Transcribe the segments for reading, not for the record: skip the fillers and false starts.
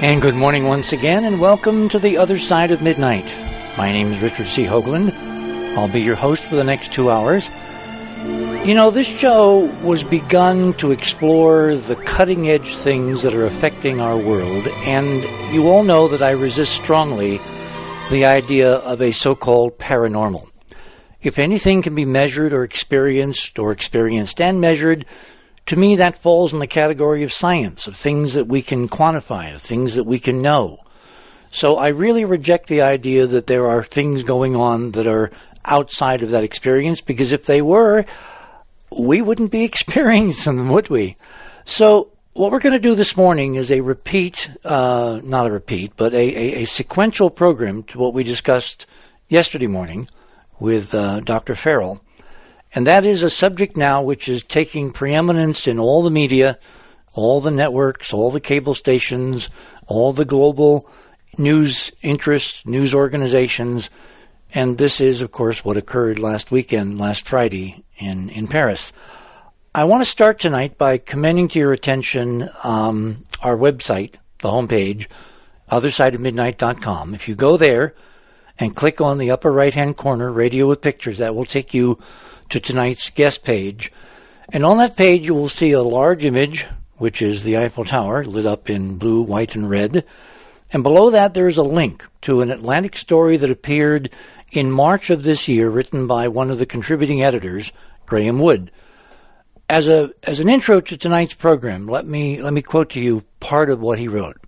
And good morning once again, and welcome to The Other Side of Midnight. My name is Richard C. Hoagland. I'll be your host for the next 2 hours. You know, this show was begun to explore the cutting-edge things that are affecting our world, and you all know that I resist strongly the idea of a so-called paranormal. If anything can be measured or experienced and measured, to me, that falls in the category of science, of things that we can quantify, of things that we can know. So I really reject the idea that there are things going on that are outside of that experience, because if they were, we wouldn't be experiencing them, would we? So what we're going to do this morning is a sequential program to what we discussed yesterday morning with Dr. Farrell. And that is a subject now which is taking preeminence in all the media, all the networks, all the cable stations, all the global news interests, news organizations. And this is, of course, what occurred last Friday in Paris. I want to start tonight by commending to your attention our website, the homepage, othersideofmidnight.com. If you go there and click on the upper right-hand corner, Radio with Pictures, that will take you to tonight's guest page. And on that page you will see a large image, which is the Eiffel Tower, lit up in blue, white, and red. And below that there is a link to an Atlantic story that appeared in March of this year, written by one of the contributing editors, Graham Wood. As an intro to tonight's program, let me quote to you part of what he wrote.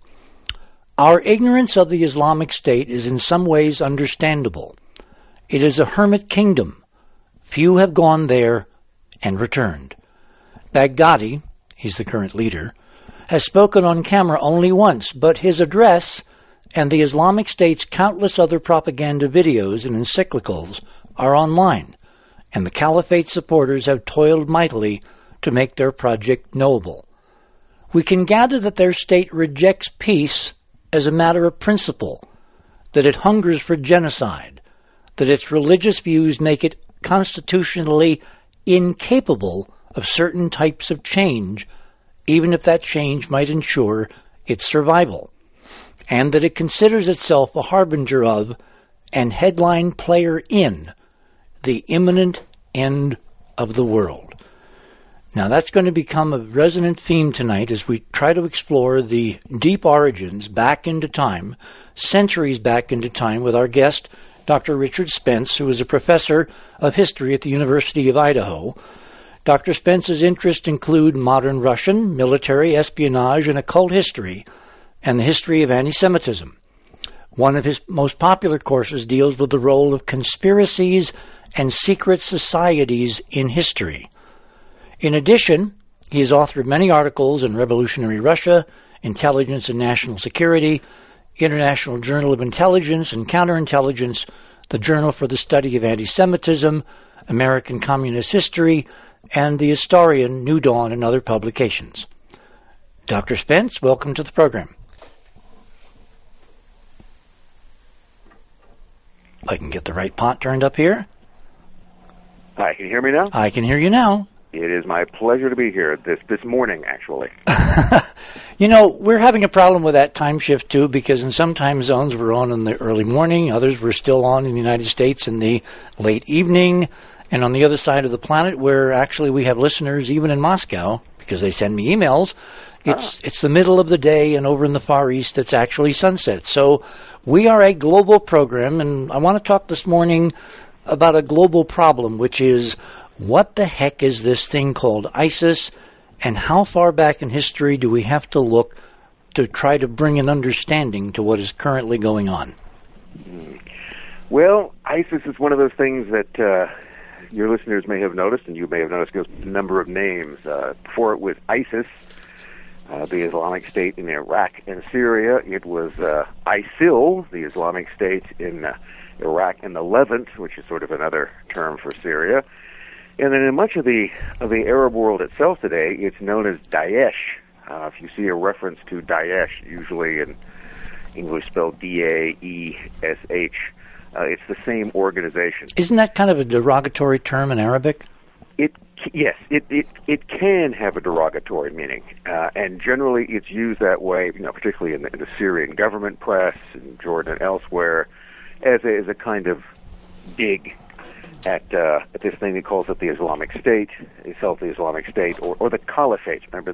Our ignorance of the Islamic State is in some ways understandable. It is a hermit kingdom. Few have gone there and returned. Baghdadi, he's the current leader, has spoken on camera only once, but his address and the Islamic State's countless other propaganda videos and encyclicals are online, and the Caliphate supporters have toiled mightily to make their project knowable. We can gather that their state rejects peace as a matter of principle, that it hungers for genocide, that its religious views make it constitutionally incapable of certain types of change, even if that change might ensure its survival, and that it considers itself a harbinger of and headline player in the imminent end of the world. Now that's going to become a resonant theme tonight as we try to explore the deep origins back into time, centuries back into time, with our guest, Dr. Richard Spence, who is a professor of history at the University of Idaho. Dr. Spence's interests include modern Russian, military, espionage, and occult history, and the history of anti-Semitism. One of his most popular courses deals with the role of conspiracies and secret societies in history. In addition, he has authored many articles in Revolutionary Russia, Intelligence and National Security, International Journal of Intelligence and Counterintelligence, the Journal for the Study of Anti-Semitism, American Communist History, and the Historian New Dawn, and other publications. Dr. Spence, welcome to the program. I can get the right pot turned up here. Hi, can you hear me now? I can hear you now. It is my pleasure to be here this morning, actually. You know, we're having a problem with that time shift, too, because in some time zones we're on in the early morning, others we're still on in the United States in the late evening, and on the other side of the planet where actually we have listeners even in Moscow, because they send me emails, it's the middle of the day, and over in the Far East it's actually sunset. So we are a global program, and I want to talk this morning about a global problem, which is, what the heck is this thing called ISIS, and how far back in history do we have to look to try to bring an understanding to what is currently going on? Well, ISIS is one of those things that your listeners may have noticed, and you may have noticed, goes a number of names. Before it was ISIS, the Islamic State in Iraq and Syria. It was ISIL, the Islamic State in Iraq and the Levant, which is sort of another term for Syria. And then in much of the Arab world itself today, it's known as Daesh. If you see a reference to Daesh, usually in English spelled D-A-E-S-H, it's the same organization. Isn't that kind of a derogatory term in Arabic? It Yes, it can have a derogatory meaning, and generally it's used that way, particularly in the Syrian government press, in Jordan and elsewhere, as a kind of dig at this thing that calls it the Islamic State, itself the Islamic State, or the Caliphate. Remember,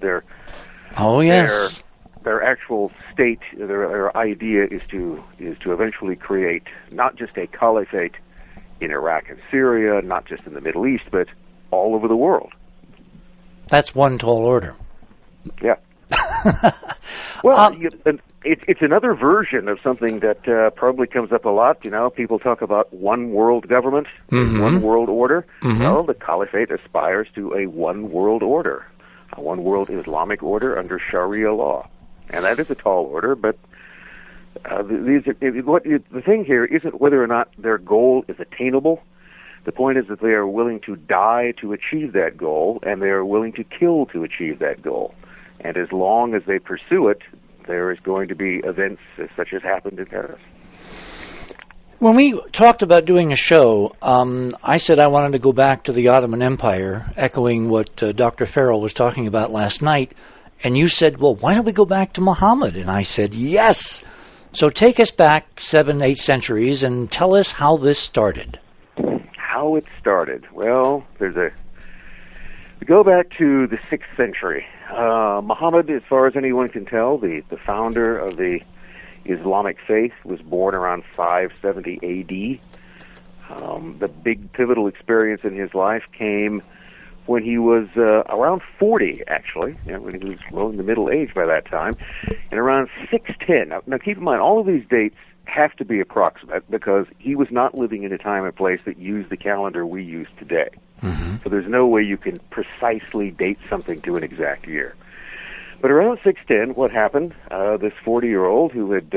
their actual state, their idea is to eventually create not just a caliphate in Iraq and Syria, not just in the Middle East, but all over the world. That's one tall order. Yeah. Well, it's another version of something that probably comes up a lot. People talk about one world government, one world order. Well, the caliphate aspires to a one world order, a one world Islamic order under Sharia law. And that is a tall order, but the thing here isn't whether or not their goal is attainable. The point is that they are willing to die to achieve that goal, and they are willing to kill to achieve that goal. And as long as they pursue it, there is going to be events such as happened in Paris. When we talked about doing a show, I said I wanted to go back to the Ottoman Empire, echoing what Dr. Farrell was talking about last night. And you said, well, why don't we go back to Muhammad? And I said, yes. So take us back 7, 8 centuries and tell us how this started. How it started? Well, we go back to the 6th century. Muhammad, as far as anyone can tell, the founder of the Islamic faith, was born around 570 A.D. The big pivotal experience in his life came when he was around 40, actually, when he was well in the middle age by that time, and around 610. Now, keep in mind, all of these dates have to be approximate because he was not living in a time and place that used the calendar we use today. So there's no way you can precisely date something to an exact year. But around 610, what happened? This 40-year-old who had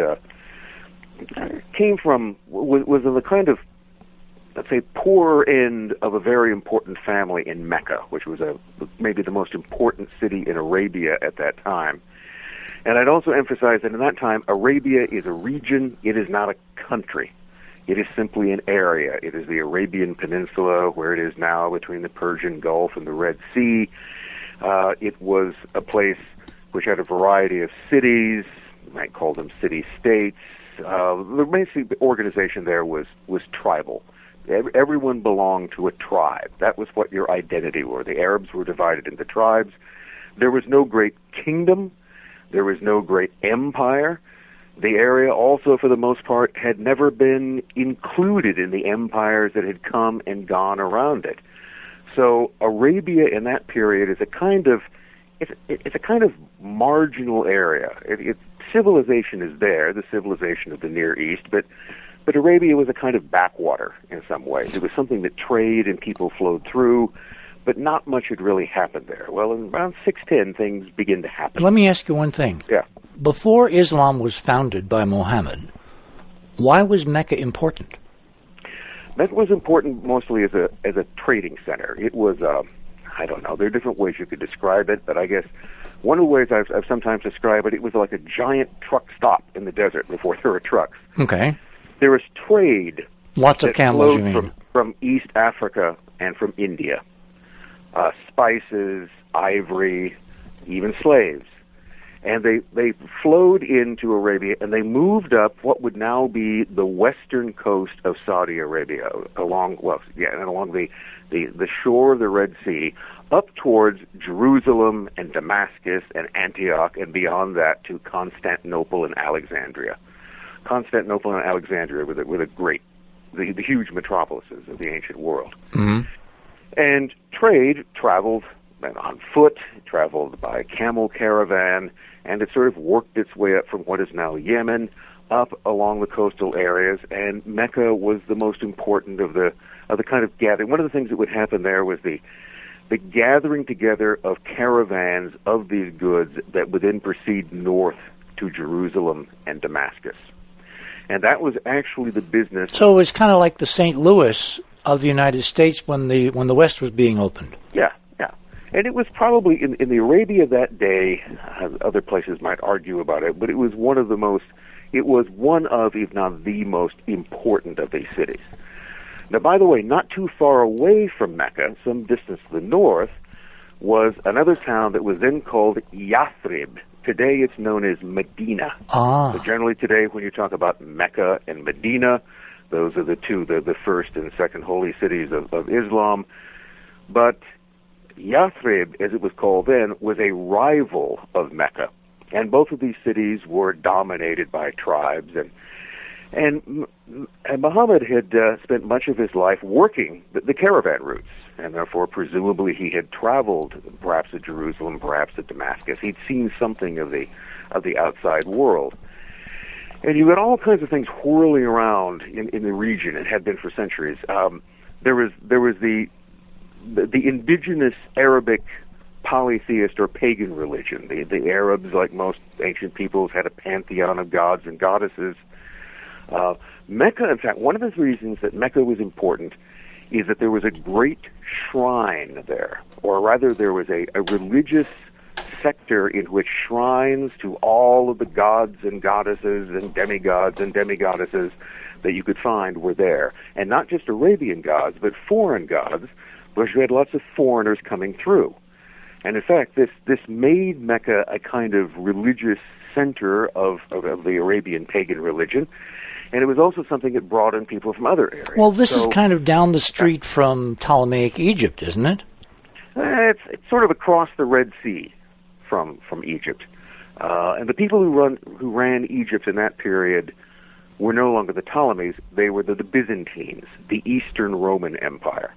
was in the kind of, let's say, poor end of a very important family in Mecca, which was maybe the most important city in Arabia at that time. And I'd also emphasize that in that time, Arabia is a region. It is not a country. It is simply an area. It is the Arabian Peninsula, where it is now between the Persian Gulf and the Red Sea. It was a place which had a variety of cities. You might call them city-states. The organization there was tribal. Everyone belonged to a tribe. That was what your identity were. The Arabs were divided into tribes. There was no great kingdom. There was no great empire. The area also, for the most part, had never been included in the empires that had come and gone around it. So Arabia in that period is a kind of marginal area. Civilization is there, the civilization of the Near East, but Arabia was a kind of backwater in some ways. It was something that trade and people flowed through, but not much had really happened there. Well, in around 610, things begin to happen. Let me ask you one thing. Yeah. Before Islam was founded by Muhammad, why was Mecca important? Mecca was important mostly as a trading center. It was, I don't know, there are different ways you could describe it, but I guess one of the ways I've sometimes described it, it was like a giant truck stop in the desert before there were trucks. Okay. There was trade. Lots of camels, you mean? From East Africa and from India. Spices, ivory, even slaves. And they flowed into Arabia, and they moved up what would now be the western coast of Saudi Arabia, along the shore of the Red Sea, up towards Jerusalem and Damascus and Antioch, and beyond that to Constantinople and Alexandria. Constantinople and Alexandria were the huge metropolises of the ancient world. Mm-hmm. And trade traveled on foot, traveled by camel caravan, and it sort of worked its way up from what is now Yemen up along the coastal areas, and Mecca was the most important of the kind of gathering. One of the things that would happen there was the gathering together of caravans of these goods that would then proceed north to Jerusalem and Damascus. And that was actually the business. So it was kind of like the St. Louis of the United States when the West was being opened. Yeah. And it was probably in the Arabia that day, other places might argue about it, but it was one of, if not the most important of these cities. Now, by the way, not too far away from Mecca, some distance to the north, was another town that was then called Yathrib. Today it's known as Medina. Ah. So generally today when you talk about Mecca and Medina, those are the two, the first and second holy cities of Islam. But Yathrib, as it was called then, was a rival of Mecca. And both of these cities were dominated by tribes. And Muhammad had spent much of his life working the caravan routes, and therefore presumably he had traveled perhaps to Jerusalem, perhaps to Damascus. He'd seen something of the outside world. And you had all kinds of things whirling around in the region, and had been for centuries. There was the indigenous Arabic polytheist or pagan religion. The Arabs, like most ancient peoples, had a pantheon of gods and goddesses. Mecca, in fact, one of the reasons that Mecca was important is that there was a great shrine there, or rather there was a religious sector in which shrines to all of the gods and goddesses and demigods and demigoddesses that you could find were there. And not just Arabian gods, but foreign gods, because you had lots of foreigners coming through. And in fact, this made Mecca a kind of religious center of the Arabian pagan religion. And it was also something that brought in people from other areas. Well, this is kind of down the street from Ptolemaic Egypt, isn't it? It's sort of across the Red Sea from Egypt. And the people who ran Egypt in that period were no longer the Ptolemies. They were the Byzantines, the Eastern Roman Empire.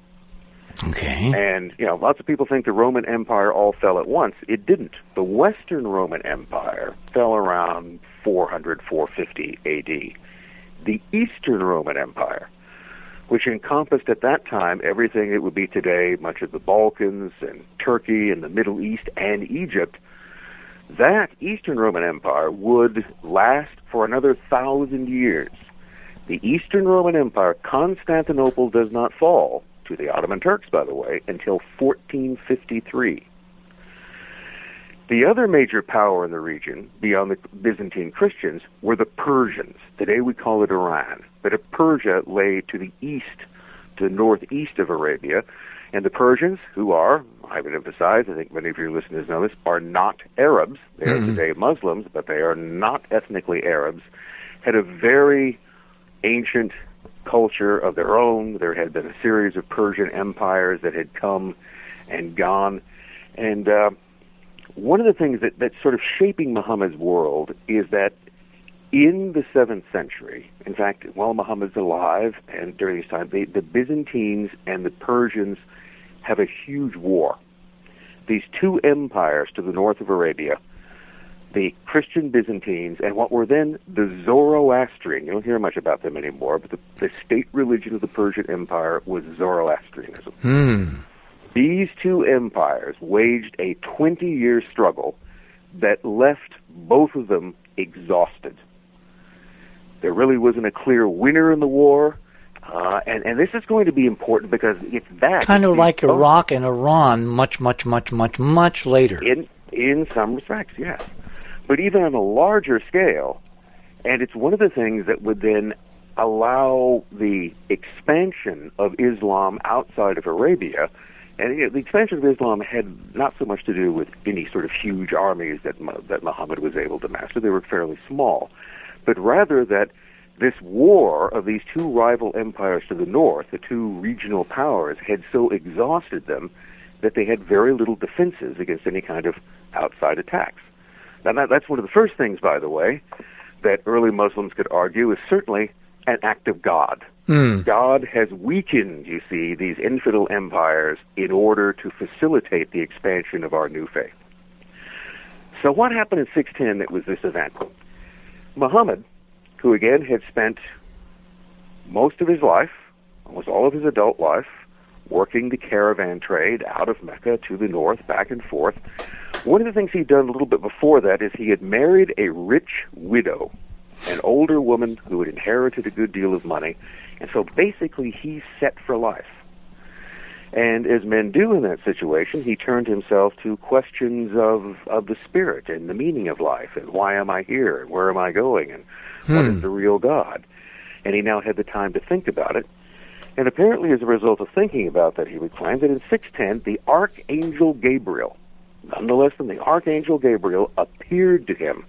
Okay. And, lots of people think the Roman Empire all fell at once. It didn't. The Western Roman Empire fell around 400, 450 A.D. The Eastern Roman Empire, which encompassed at that time everything that would be today, much of the Balkans and Turkey and the Middle East and Egypt, that Eastern Roman Empire would last for another 1,000 years. The Eastern Roman Empire, Constantinople does not fall to the Ottoman Turks, by the way, until 1453. The other major power in the region, beyond the Byzantine Christians, were the Persians. Today we call it Iran. But Persia lay to the east, to the northeast of Arabia. And the Persians, who are, I would emphasize, I think many of your listeners know this, are not Arabs. They are today Muslims, but they are not ethnically Arabs, had a very ancient culture of their own. There had been a series of Persian empires that had come and gone. And one of the things that's sort of shaping Muhammad's world is that in the 7th century, in fact, while Muhammad's alive and during this time, the Byzantines and the Persians have a huge war. These two empires to the north of Arabia, the Christian Byzantines and what were then the Zoroastrian, you don't hear much about them anymore, but the state religion of the Persian Empire was Zoroastrianism. These two empires waged a 20-year struggle that left both of them exhausted. There really wasn't a clear winner in the war, and this is going to be important because it's that. Kind of like Iraq and Iran much, much, much, much, much later. In some respects, yes. But even on a larger scale, and it's one of the things that would then allow the expansion of Islam outside of Arabia. And the expansion of Islam had not so much to do with any sort of huge armies that Muhammad was able to master. They were fairly small. But rather that this war of these two rival empires to the north, the two regional powers, had so exhausted them that they had very little defenses against any kind of outside attacks. Now, that's one of the first things, by the way, that early Muslims could argue is certainly an act of God. God has weakened, you see, these infidel empires in order to facilitate the expansion of our new faith. So what happened in 610 that was this event? Muhammad, who again had spent most of his life, almost all of his adult life, working the caravan trade out of Mecca to the north, back and forth, one of the things he'd done a little bit before that is he had married a rich widow, an older woman who had inherited a good deal of money, and so basically he's set for life. And as men do in that situation, he turned himself to questions of the spirit and the meaning of life, and why am I here, and where am I going, and what is the real God? And he now had the time to think about it. And apparently as a result of thinking about that, he would claim that in 610, the Archangel Gabriel, none less than the Archangel Gabriel, appeared to him.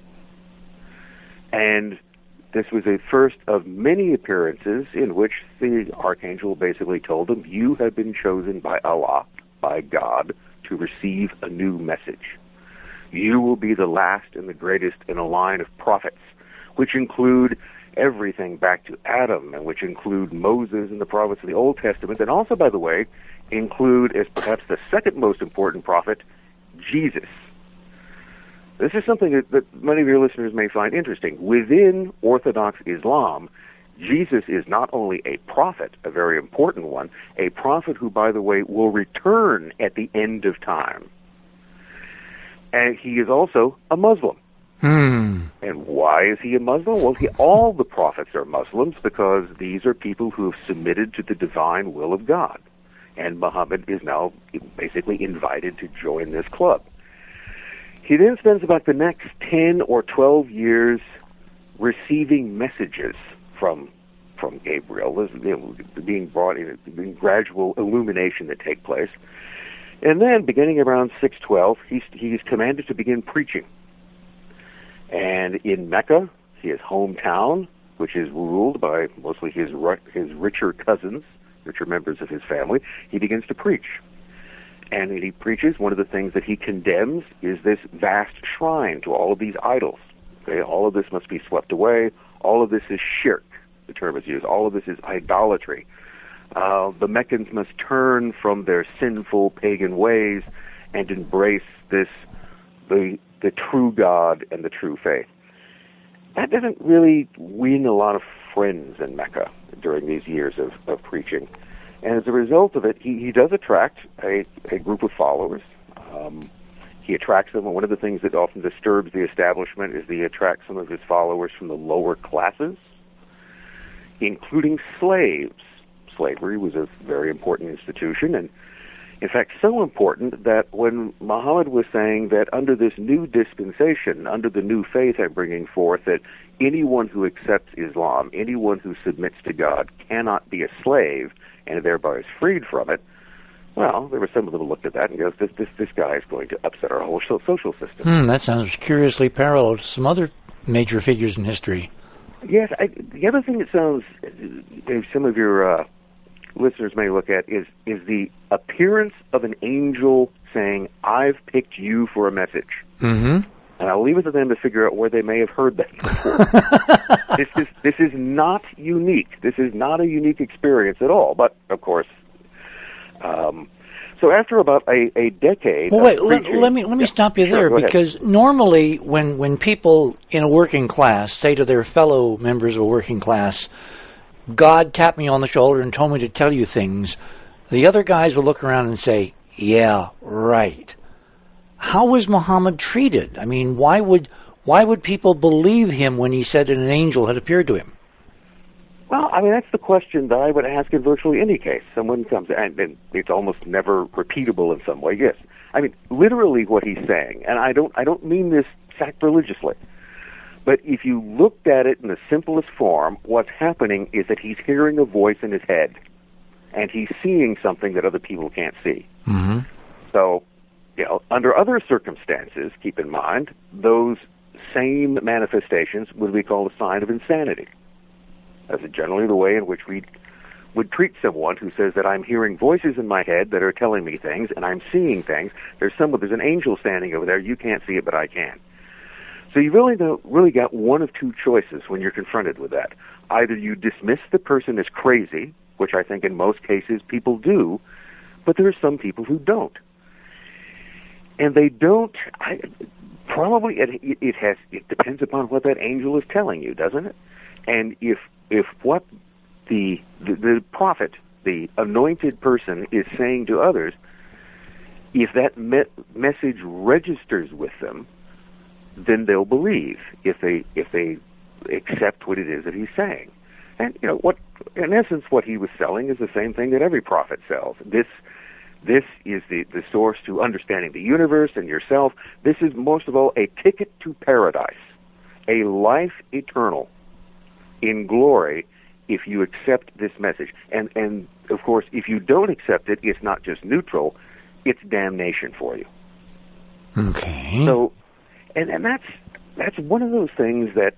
And this was a first of many appearances in which the Archangel basically told him, you have been chosen by Allah, by God, to receive a new message. You will be the last and the greatest in a line of prophets, which include everything back to Adam, and which include Moses and the prophets of the Old Testament, and also, by the way, include, as perhaps the second most important prophet, Jesus. This is something that many of your listeners may find interesting. Within Orthodox Islam, Jesus is not only a prophet, a very important one, a prophet who, by the way, will return at the end of time. And he is also a Muslim. And why is he a Muslim? Well, all the prophets are Muslims because these are people who have submitted to the divine will of God. And Muhammad is now basically invited to join this club. He then spends about the next 10 or 12 years receiving messages from Gabriel. Being brought in, being gradual illumination that take place. And then, beginning around 612, he's commanded to begin preaching. And in Mecca, his hometown, which is ruled by mostly his richer cousins, richer members of his family, he begins to preach. And he preaches, one of the things that he condemns is this vast shrine to all of these idols. Okay, all of this must be swept away. All of this is shirk, the term is used. All of this is idolatry. The Meccans must turn from their sinful pagan ways and embrace the true God and the true faith. That doesn't really win a lot of friends in Mecca during these years of preaching. And as a result of it, he does attract a group of followers. He attracts them, and one of the things that often disturbs the establishment is he attracts some of his followers from the lower classes, including slaves. Slavery was a very important institution, and in fact so important that when Muhammad was saying that under this new dispensation, under the new faith I'm bringing forth, that anyone who accepts Islam, anyone who submits to God, cannot be a slave and thereby is freed from it, well, there were some of them who looked at that and goes, this guy is going to upset our whole social system. That sounds curiously parallel to some other major figures in history. Yes, the other thing that sounds, some of your listeners may look at is the appearance of an angel saying, I've picked you for a message. Mm-hmm. And I'll leave it to them to figure out where they may have heard that before. This is not unique. This is not a unique experience at all. But, of course, so after about a decade... Well, wait, let me stop you there, because normally when people in a working class say to their fellow members of a working class, God tapped me on the shoulder and told me to tell you things, the other guys will look around and say, yeah, right. How was Muhammad treated? I mean, why would people believe him when he said that an angel had appeared to him? Well, I mean, that's the question that I would ask in virtually any case. Someone comes, and it's almost never repeatable in some way, yes. I mean, literally what he's saying, and I don't mean this sacrilegiously, but if you looked at it in the simplest form, what's happening is that he's hearing a voice in his head, and he's seeing something that other people can't see. Mm-hmm. So, under other circumstances, keep in mind, those same manifestations would be called a sign of insanity. That's generally the way in which we would treat someone who says that I'm hearing voices in my head that are telling me things, and I'm seeing things. There's an angel standing over there. You can't see it, but I can. So you really got one of two choices when you're confronted with that. Either you dismiss the person as crazy, which I think in most cases people do, but there are some people who don't. And they don't. Probably it depends upon what that angel is telling you, doesn't it? And if what the prophet, the anointed person, is saying to others, if that message registers with them, then they'll believe if they accept what it is that he's saying. And what, in essence, what he was selling is the same thing that every prophet sells. This is the source to understanding the universe and yourself. This is, most of all, a ticket to paradise, a life eternal in glory if you accept this message. And of course, if you don't accept it, it's not just neutral, it's damnation for you. Okay. So, and that's one of those things that,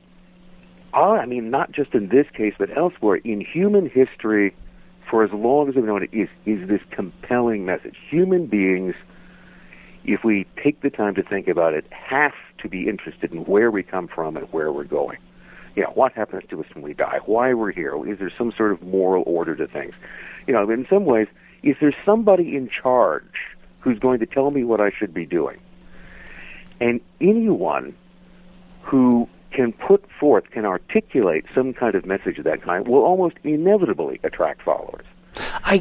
I mean, not just in this case, but elsewhere, in human history, for as long as I've known it, is this compelling message. Human beings, if we take the time to think about it, have to be interested in where we come from and where we're going. You know, what happens to us when we die? Why we're here? Is there some sort of moral order to things? You know, in some ways, is there somebody in charge who's going to tell me what I should be doing? And anyone who can put forth, can articulate some kind of message of that kind will almost inevitably attract followers. I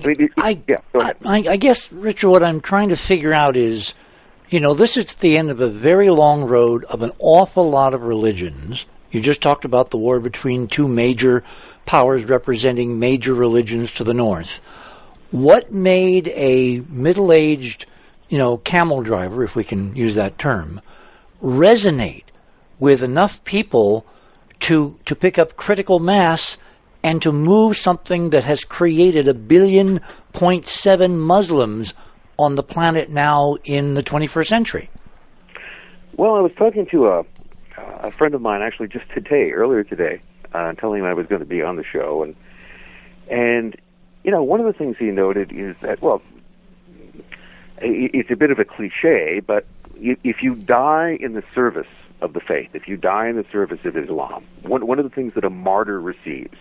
guess, Richard, what I'm trying to figure out is, you know, this is the end of a very long road of an awful lot of religions. You just talked about the war between two major powers representing major religions to the north. What made a middle-aged, you know, camel driver, if we can use that term, resonate with enough people to pick up critical mass and to move something that has created 1.7 billion Muslims on the planet now in the 21st century? Well, I was talking to a friend of mine actually just earlier today, telling him I was going to be on the show, and you know, one of the things he noted is that, well, it's a bit of a cliche, but if you die in the service of the faith, if you die in the service of Islam, one of the things that a martyr receives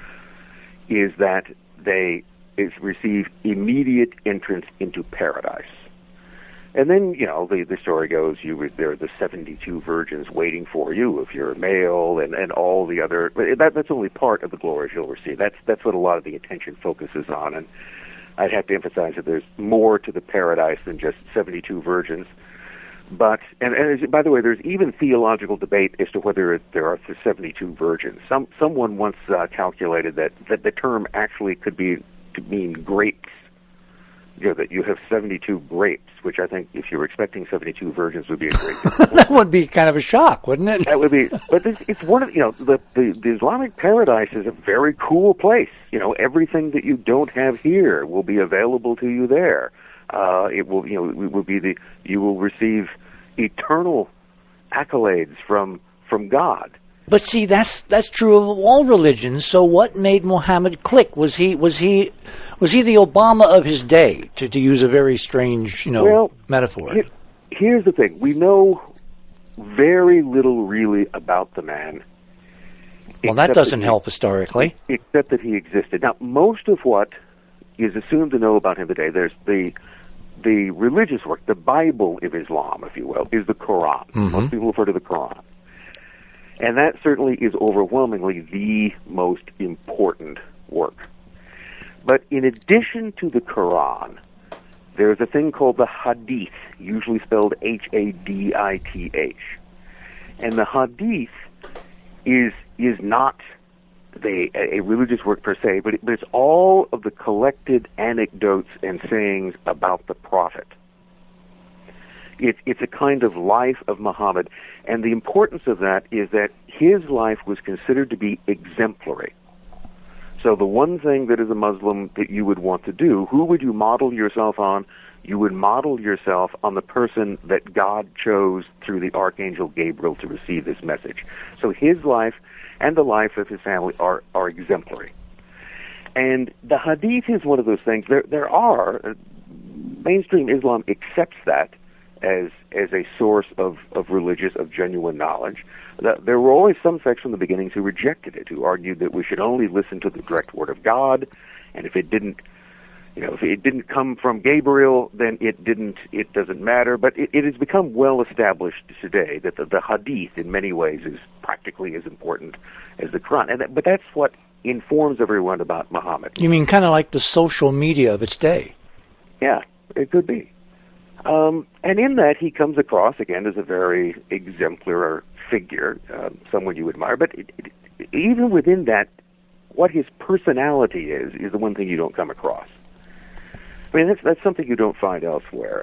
is that they receive immediate entrance into paradise. And then, you know, the story goes, there are the 72 virgins waiting for you if you're a male, and all the other. That's only part of the glories you'll receive. That's what a lot of the attention focuses on. And I'd have to emphasize that there's more to the paradise than just 72 virgins. But, and by the way, there's even theological debate as to whether there are 72 virgins. Someone once calculated that the term actually could mean grapes. You know, that you have 72 grapes, which I think if you were expecting 72 virgins would be a great deal. That would be kind of a shock, wouldn't it? That would be, but it's one of, you know, the Islamic paradise is a very cool place. You know, everything that you don't have here will be available to you there. It will, you know, it will be you will receive eternal accolades from God. But see, that's true of all religions. So what made Muhammad click? Was he the Obama of his day, to use a very strange, you know, metaphor? Here's the thing: we know very little really about the man. Well, that doesn't help historically. Except that he existed. Now, most of what is assumed to know about him today, there's the religious work, the Bible of Islam, if you will, is the Quran. Mm-hmm. Most people refer to the Quran. And that certainly is overwhelmingly the most important work. But in addition to the Quran, there's a thing called the Hadith, usually spelled Hadith. And the Hadith is not a religious work per se, but it's all of the collected anecdotes and sayings about the Prophet. It's a kind of life of Muhammad, and the importance of that is that his life was considered to be exemplary. So the one thing that as a Muslim that you would want to do, who would you model yourself on? You would model yourself on the person that God chose through the Archangel Gabriel to receive this message. So his life and the life of his family are exemplary. And the Hadith is one of those things. There are, mainstream Islam accepts that as a source of genuine knowledge. There were always some sects from the beginnings who rejected it, who argued that we should only listen to the direct word of God, and if it didn't come from Gabriel, then it doesn't matter. But it has become well established today that the Hadith in many ways is practically as important as the Quran. But that's what informs everyone about Muhammad. You mean kind of like the social media of its day? Yeah, it could be. And in that, he comes across, again, as a very exemplar figure, someone you admire. But even within that, what his personality is the one thing you don't come across. I mean, that's something you don't find elsewhere.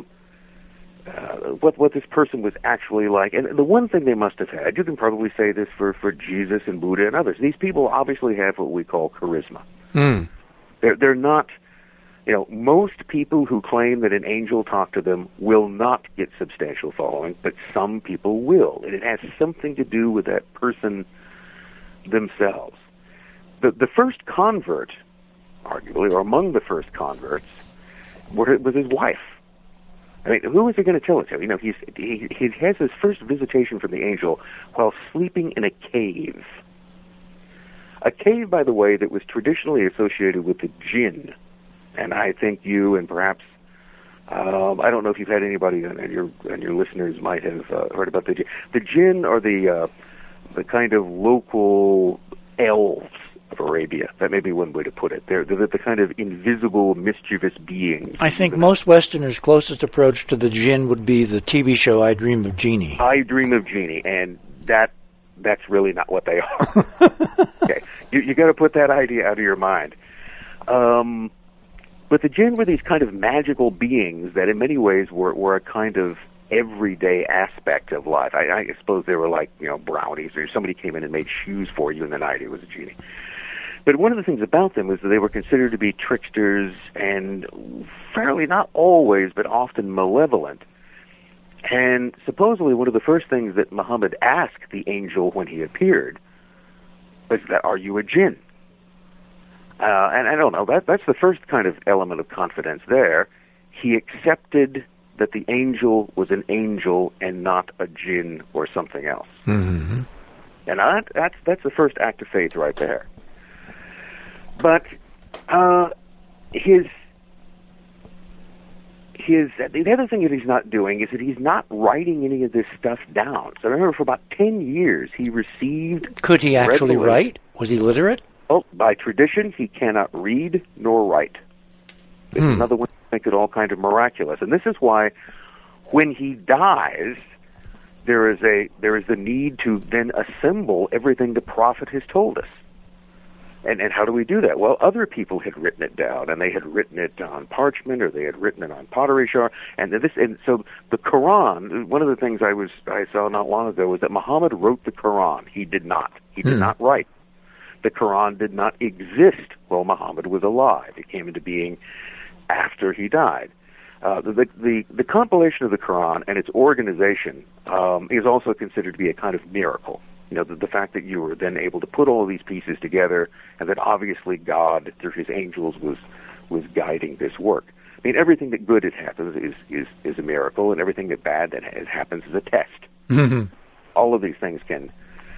What this person was actually like. And the one thing they must have had, you can probably say this for Jesus and Buddha and others, these people obviously have what we call charisma. They're not, most people who claim that an angel talked to them will not get substantial following, but some people will. And it has something to do with that person themselves. The first convert, arguably, or among the first converts, was his wife. I mean, who is he going to tell it to? He has his first visitation from the angel while sleeping in a cave. A cave, by the way, that was traditionally associated with the jinn. And I think you and perhaps, I don't know if you've had anybody and your listeners might have heard about the jinn. The jinn are the kind of local elves of Arabia. That may be one way to put it. They're the kind of invisible, mischievous beings. I think most Westerners' closest approach to the jinn would be the TV show I Dream of Jeannie. I Dream of Jeannie, and that's really not what they are. Okay, you got to put that idea out of your mind. But the jinn were these kind of magical beings that in many ways were a kind of everyday aspect of life. I suppose they were like, brownies, or somebody came in and made shoes for you in the night. It was a genie. But one of the things about them was that they were considered to be tricksters and fairly, not always, but often malevolent. And supposedly one of the first things that Muhammad asked the angel when he appeared was that, "Are you a jinn?" And I don't know, that's the first kind of element of confidence there. He accepted that the angel was an angel and not a jinn or something else. Mm-hmm. And that's the first act of faith right there. But the other thing that he's not doing is that he's not writing any of this stuff down. So I remember for about 10 years he received... Could he actually write? Was he literate? Well, by tradition, he cannot read nor write. It's another one that makes it all kind of miraculous. And this is why when he dies, there is the need to then assemble everything the prophet has told us. And how do we do that? Well, other people had written it down, and they had written it on parchment, or they had written it on pottery shard. And so the Quran. One of the things I saw not long ago was that Muhammad wrote the Quran. He did not. He did not write. The Quran did not exist while Muhammad was alive. It came into being after he died. The compilation of the Quran and its organization is also considered to be a kind of miracle. The fact that you were then able to put all of these pieces together, and that obviously God, through his angels, was guiding this work. I mean, everything that good happens is a miracle, and everything that bad that happens is a test. Mm-hmm. All of these things can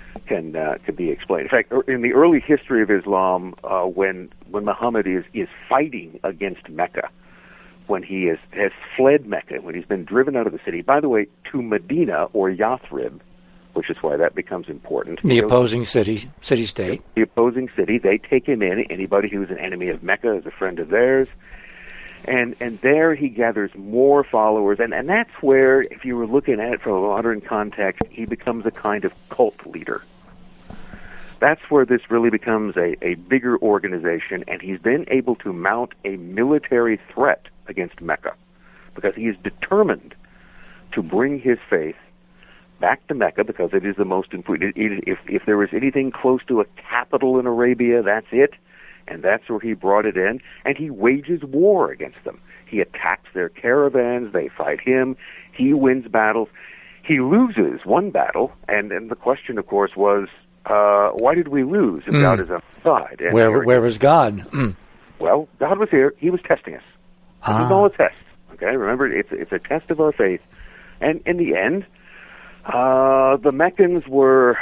be explained. In fact, in the early history of Islam, when Muhammad is fighting against Mecca, when he has fled Mecca, when he's been driven out of the city, by the way, to Medina or Yathrib, which is why that becomes important. The opposing city-state. The opposing city, they take him in. Anybody who's an enemy of Mecca is a friend of theirs. And there he gathers more followers. And that's where, if you were looking at it from a modern context, he becomes a kind of cult leader. That's where this really becomes a bigger organization, and he's then able to mount a military threat against Mecca, because he is determined to bring his faith back to Mecca, because it is the most important. If there was anything close to a capital in Arabia, that's it. And that's where he brought it in, and he wages war against them. He attacks their caravans, they fight him, he wins battles. He loses one battle, and the question, of course, was, why did we lose if God is on our side? And where was God? Well, God was here. He was testing us. This is all a test. Okay, remember, it's a test of our faith. And in the end, the Meccans were...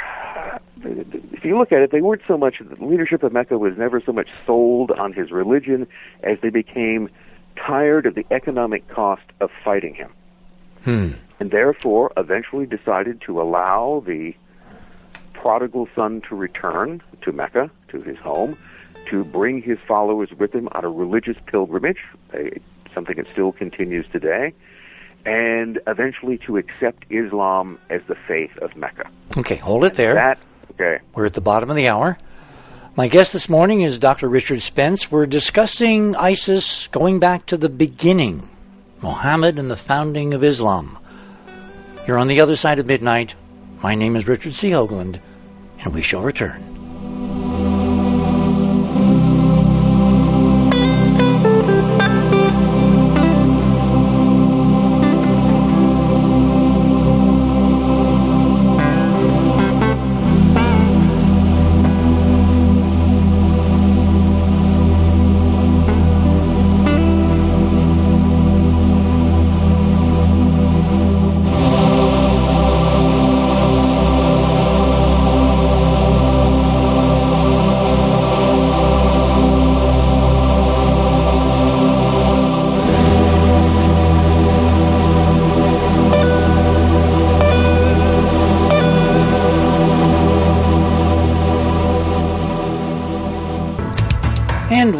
If you look at it, they weren't so much, the leadership of Mecca was never so much sold on his religion as they became tired of the economic cost of fighting him. And therefore eventually decided to allow the prodigal son to return to Mecca, to his home, to bring his followers with him on a religious pilgrimage, something that still continues today, and eventually to accept Islam as the faith of Mecca. Okay, hold it there. Okay. We're at the bottom of the hour. My guest this morning is Dr. Richard Spence. We're discussing ISIS going back to the beginning, Muhammad and the founding of Islam. You're on the other side of midnight. My name is Richard C. Hoagland, and we shall return.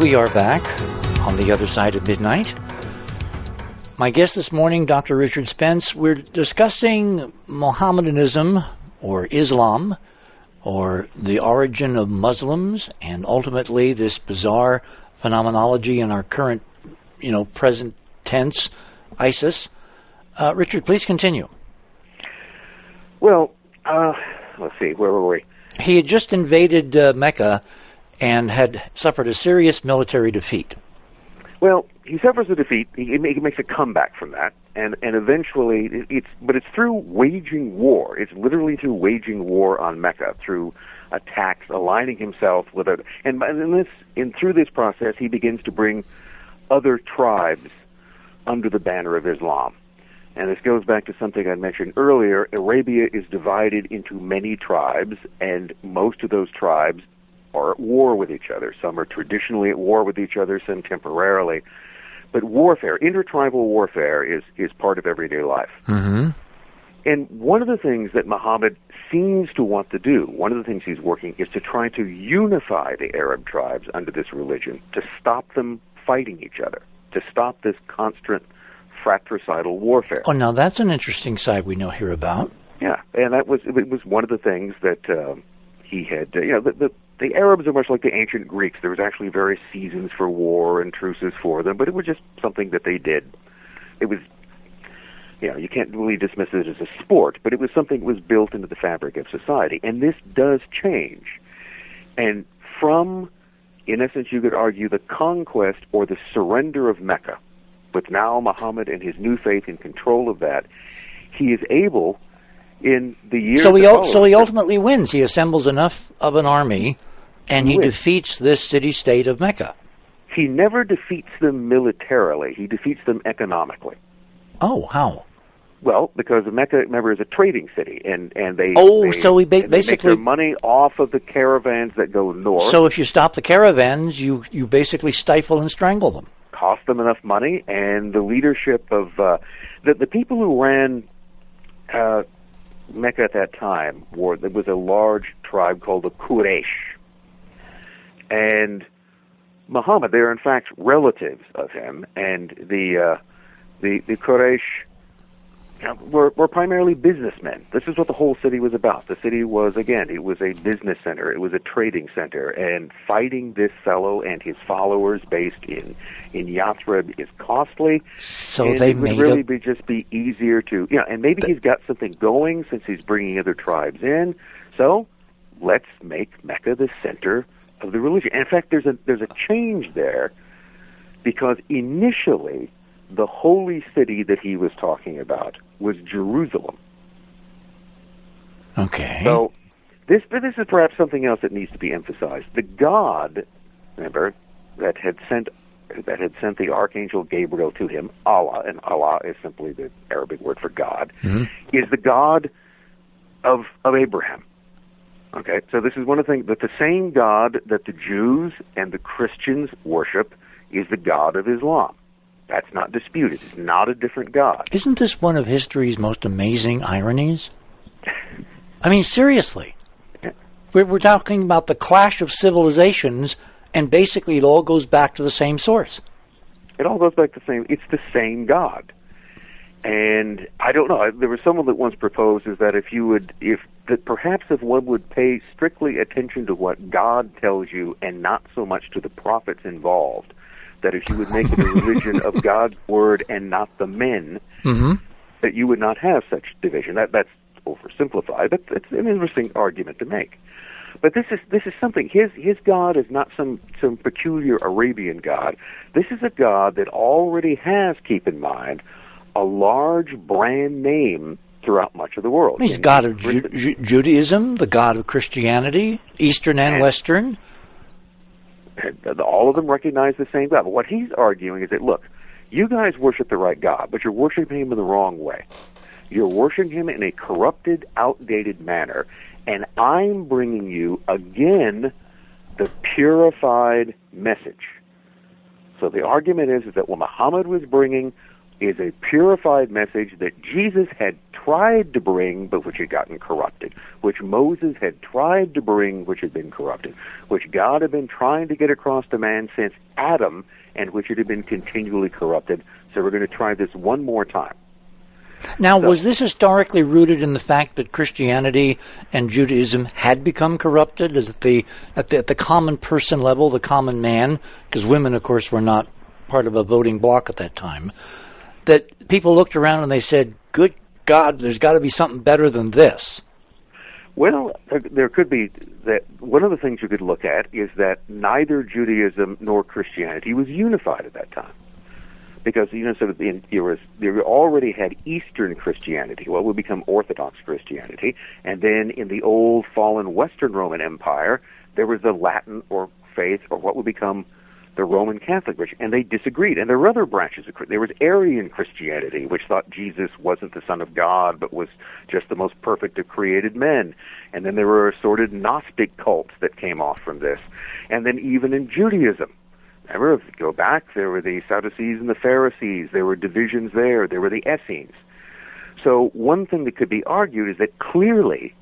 we are back on the other side of midnight. My guest this morning, Dr. Richard Spence, we're discussing Mohammedanism or Islam or the origin of Muslims and ultimately this bizarre phenomenology in our current, present tense, ISIS. Richard, please continue. Well, let's see, where were we? He had just invaded Mecca and had suffered a serious military defeat. Well, he suffers a defeat. He makes a comeback from that, and eventually it's through waging war. It's literally through waging war on Mecca, through attacks, aligning himself with it, and through this process, he begins to bring other tribes under the banner of Islam. And this goes back to something I mentioned earlier. Arabia is divided into many tribes, and most of those tribes are at war with each other. Some are traditionally at war with each other, some temporarily. But warfare, intertribal warfare, is part of everyday life. Mm-hmm. And one of the things that Muhammad seems to want to do, one of the things he's working, is to try to unify the Arab tribes under this religion, to stop them fighting each other, to stop this constant fratricidal warfare. Oh, now that's an interesting side we know here about. Yeah, and it was one of the things that he had. The Arabs are much like the ancient Greeks. There was actually various seasons for war and truces for them, but it was just something that they did. It was, you can't really dismiss it as a sport, but it was something that was built into the fabric of society. And this does change. And from, in essence, you could argue the conquest or the surrender of Mecca, with now Muhammad and his new faith in control of that, he is able, in the years So he ultimately wins. He assembles enough of an army, and he defeats this city-state of Mecca. He never defeats them militarily. He defeats them economically. Oh, how? Well, because Mecca, remember, is a trading city, and they so he basically make their money off of the caravans that go north. So if you stop the caravans, you basically stifle and strangle them. Cost them enough money, and the leadership of the people who ran Mecca at that time there was a large tribe called the Quraysh, and Muhammad, they are in fact relatives of him, and the Quraysh were primarily businessmen. This is what the whole city was about. The city was, again, it was a business center, it was a trading center, and fighting this fellow and his followers based in Yathrib is costly. So and they it would really just be easier to, and maybe he's got something going since he's bringing other tribes in. So let's make Mecca the center of the religion. And in fact, there's a change there, because initially the holy city that he was talking about was Jerusalem. Okay. So this is perhaps something else that needs to be emphasized. The God, remember, that had sent the archangel Gabriel to him, Allah, and Allah is simply the Arabic word for God, is the God of Abraham. Okay, so this is one of the things, that the same God that the Jews and the Christians worship is the God of Islam. That's not disputed. It's not a different God. Isn't this one of history's most amazing ironies? I mean, seriously. We're talking about the clash of civilizations, and basically it all goes back to the same source. It all goes back to the same. It's the same God. And I don't know. There was someone that once proposed is that perhaps if one would pay strictly attention to what God tells you and not so much to the prophets involved, that if you would make it a religion of God's word and not the men, that you would not have such division. That's oversimplified, but it's an interesting argument to make. But this is something. His God is not some peculiar Arabian God. This is a God that already has, keep in mind, a large brand name throughout much of the world. He's God of Judaism, the God of Christianity, Eastern and Western. All of them recognize the same God. But what he's arguing is that, look, you guys worship the right God, but you're worshiping him in the wrong way. You're worshiping him in a corrupted, outdated manner, and I'm bringing you, again, the purified message. So the argument is that what Muhammad was bringing is a purified message that Jesus had tried to bring, but which had gotten corrupted, which Moses had tried to bring, which had been corrupted, which God had been trying to get across to man since Adam, and which it had been continually corrupted. So we're going to try this one more time. Now, was this historically rooted in the fact that Christianity and Judaism had become corrupted? Is it at the common person level, the common man, because women, of course, were not part of a voting bloc at that time, that people looked around and they said, good God, there's got to be something better than this? Well, there could be that. One of the things you could look at is that neither Judaism nor Christianity was unified at that time. Because, sort of you already had Eastern Christianity, what would become Orthodox Christianity, and then in the old fallen Western Roman Empire, there was the Latin or faith, or what would become the Roman Catholic Church, and they disagreed. And there were other branches of There was Arian Christianity, which thought Jesus wasn't the Son of God, but was just the most perfect of created men. And then there were assorted Gnostic cults that came off from this. And then even in Judaism, remember, if you go back, there were the Sadducees and the Pharisees. There were divisions there. There were the Essenes. So one thing that could be argued is that clearly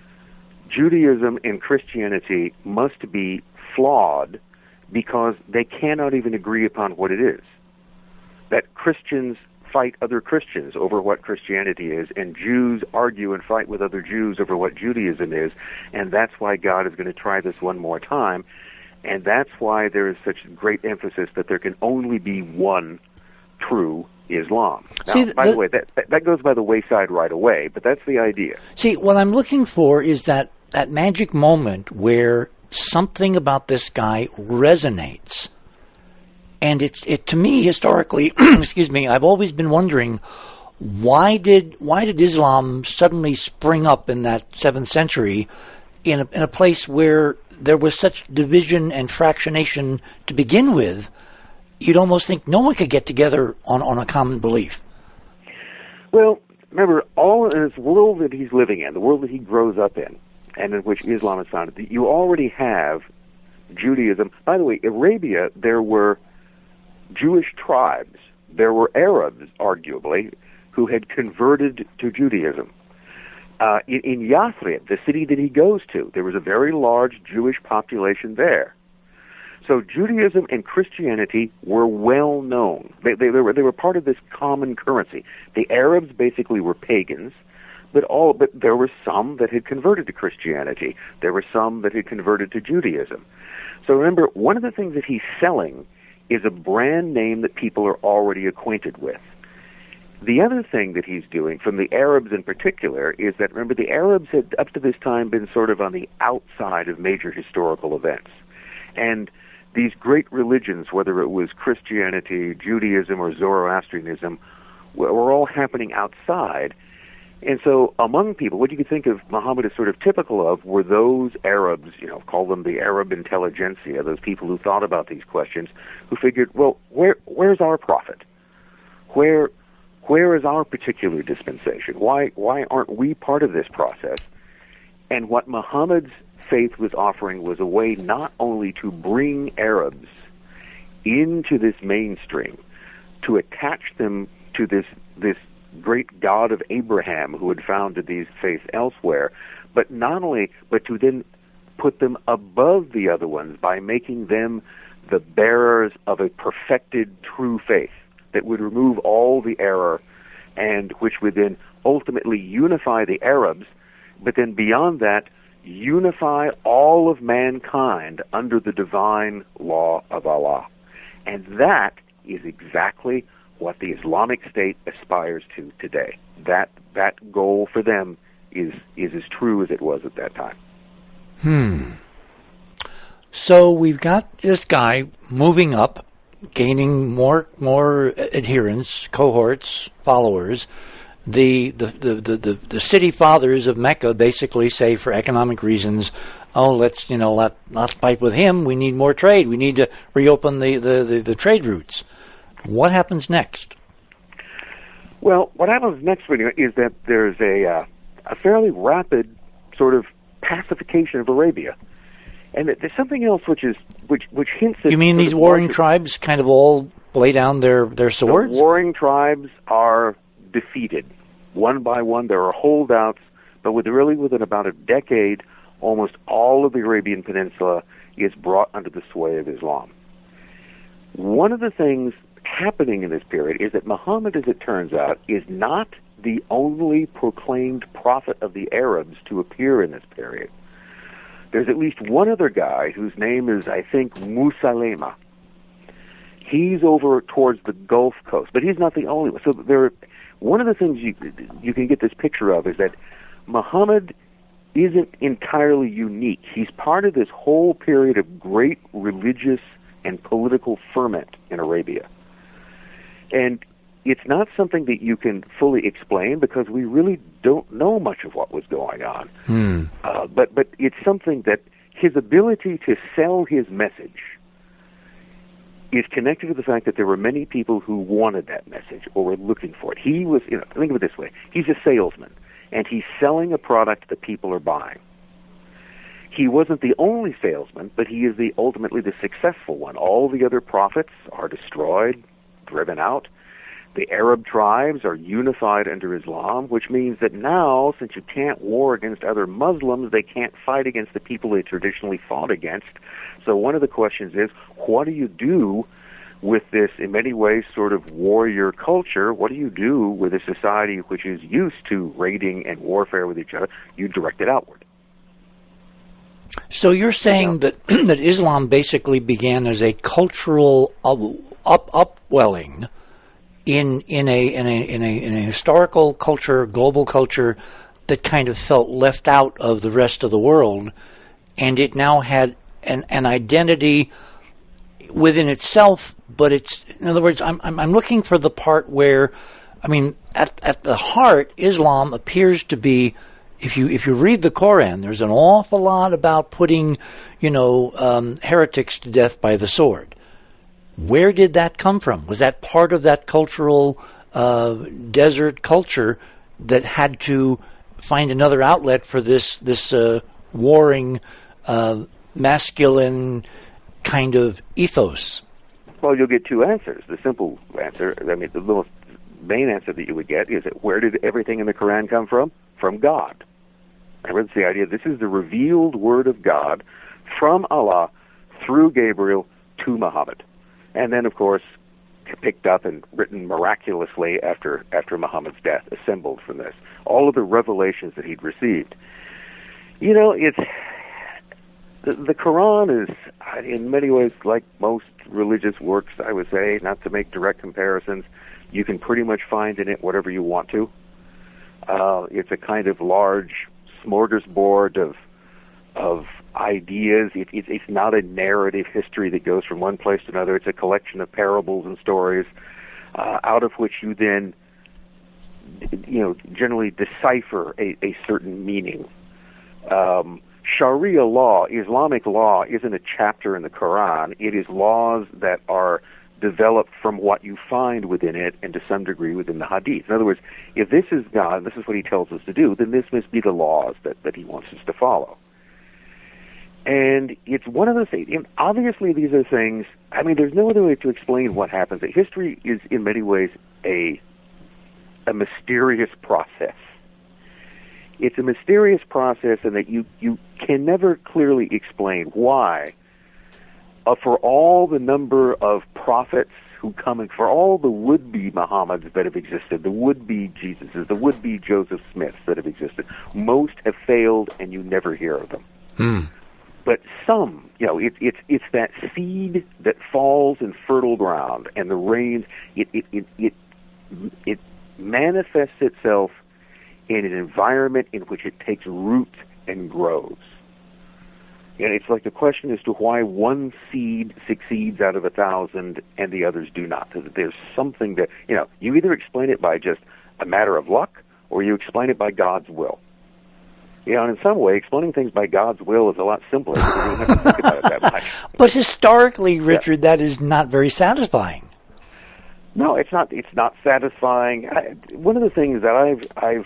Judaism and Christianity must be flawed because they cannot even agree upon what it is. That Christians fight other Christians over what Christianity is, and Jews argue and fight with other Jews over what Judaism is, and that's why God is going to try this one more time. And that's why there is such great emphasis that there can only be one true Islam. Now, by the way, that goes by the wayside right away, but that's the idea. See, what I'm looking for is that magic moment where something about this guy resonates. And it to me, historically, excuse me, I've always been wondering, why did Islam suddenly spring up in that 7th century in a place where there was such division and fractionation to begin with? You'd almost think no one could get together on a common belief. Well, remember, all in this world that he's living in, the world that he grows up in, and in which Islam is founded, you already have Judaism. By the way, Arabia, there were Jewish tribes. There were Arabs, arguably, who had converted to Judaism. In Yathrib, the city that he goes to, there was a very large Jewish population there. So Judaism and Christianity were well known. They were part of this common currency. The Arabs basically were pagans, but there were some that had converted to Christianity. There were some that had converted to Judaism. So remember, one of the things that he's selling is a brand name that people are already acquainted with. The other thing that he's doing, from the Arabs in particular, is that, remember, the Arabs had, up to this time, been sort of on the outside of major historical events. And these great religions, whether it was Christianity, Judaism, or Zoroastrianism, were all happening outside. And so among people, what you could think of Muhammad as sort of typical of were those Arabs, call them the Arab intelligentsia, those people who thought about these questions, who figured, well, where's our prophet? Where is our particular dispensation? Why aren't we part of this process? And what Muhammad's faith was offering was a way not only to bring Arabs into this mainstream, to attach them to this great God of Abraham who had founded these faiths elsewhere, but to then put them above the other ones by making them the bearers of a perfected true faith that would remove all the error and which would then ultimately unify the Arabs, but then beyond that, unify all of mankind under the divine law of Allah. And that is exactly what the Islamic State aspires to today. That goal for them is as true as it was at that time. So we've got this guy moving up, gaining more adherents, cohorts, followers. The city fathers of Mecca basically say, for economic reasons, let's fight with him. We need more trade. We need to reopen the trade routes. What happens next? Well, what happens next is that there's a fairly rapid sort of pacification of Arabia. And there's something else which hints at... You mean these warring tribes kind of all lay down their swords? The warring tribes are defeated. one by one. There are holdouts, but within about a decade, almost all of the Arabian Peninsula is brought under the sway of Islam. One of the things happening in this period is that Muhammad, as it turns out, is not the only proclaimed prophet of the Arabs to appear in this period. There's at least one other guy whose name is, I think, Musaylama. He's over towards the Gulf Coast, but he's not the only one. So one of the things you can get this picture of is that Muhammad isn't entirely unique. He's part of this whole period of great religious and political ferment in Arabia. And it's not something that you can fully explain because we really don't know much of what was going on. But it's something that his ability to sell his message is connected to the fact that there were many people who wanted that message or were looking for it. He was, think of it this way, he's a salesman, and he's selling a product that people are buying. He wasn't the only salesman, but he is ultimately the successful one. All the other prophets are destroyed, driven out. The Arab tribes are unified under Islam, which means that now, since you can't war against other Muslims, they can't fight against the people they traditionally fought against. So one of the questions is, what do you do with this, in many ways, sort of warrior culture? What do you do with a society which is used to raiding and warfare with each other? You direct it outward. So you're saying that that Islam basically began as a cultural upwelling in a historical culture, global culture that kind of felt left out of the rest of the world, and it now had an identity within itself. But it's, in other words, I'm looking for the part where, I mean, at the heart, Islam appears to be. If you read the Koran, there's an awful lot about putting, heretics to death by the sword. Where did that come from? Was that part of that cultural desert culture that had to find another outlet for this warring, masculine kind of ethos? Well, you'll get two answers. The simple answer, the most main answer that you would get is that where did everything in the Quran come from? From God. Remember, it's the idea, this is the revealed word of God from Allah through Gabriel to Muhammad. And then, of course, picked up and written miraculously after Muhammad's death, assembled from this. All of the revelations that he'd received. It's the Quran is, in many ways, like most religious works, I would say, not to make direct comparisons, you can pretty much find in it whatever you want to. It's a kind of large smorgasbord of ideas. It's not a narrative history that goes from one place to another. It's a collection of parables and stories out of which you then, generally decipher a certain meaning. Sharia law, Islamic law, isn't a chapter in the Quran. It is laws that are developed from what you find within it and to some degree within the Hadith. In other words, if this is God, this is what he tells us to do, then this must be the laws that he wants us to follow. And it's one of those things. Obviously, these are things, there's no other way to explain what happens. History is, in many ways, a mysterious process. It's a mysterious process in that you can never clearly explain why, for all the number of prophets who come and for all the would-be Muhammads that have existed, the would-be Jesuses, the would-be Joseph Smiths that have existed, most have failed and you never hear of them. But some, it's that seed that falls in fertile ground and the rains, it manifests itself in an environment in which it takes root and grows. And it's like the question as to why one seed succeeds out of 1,000 and the others do not. There's something that, you either explain it by just a matter of luck or you explain it by God's will. And in some way, explaining things by God's will is a lot simpler because you don't have to think about it that much. But historically, Richard, that is not very satisfying. No, it's not. It's not satisfying. One of the things that I've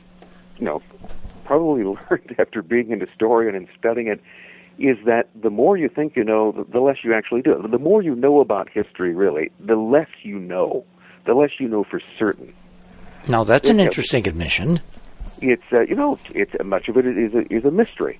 probably learned after being an historian and studying it is that the more you think you know, the less you actually do. The more you know about history, really, the less you know for certain. Now, that's an interesting admission. It's it's much of it is a mystery.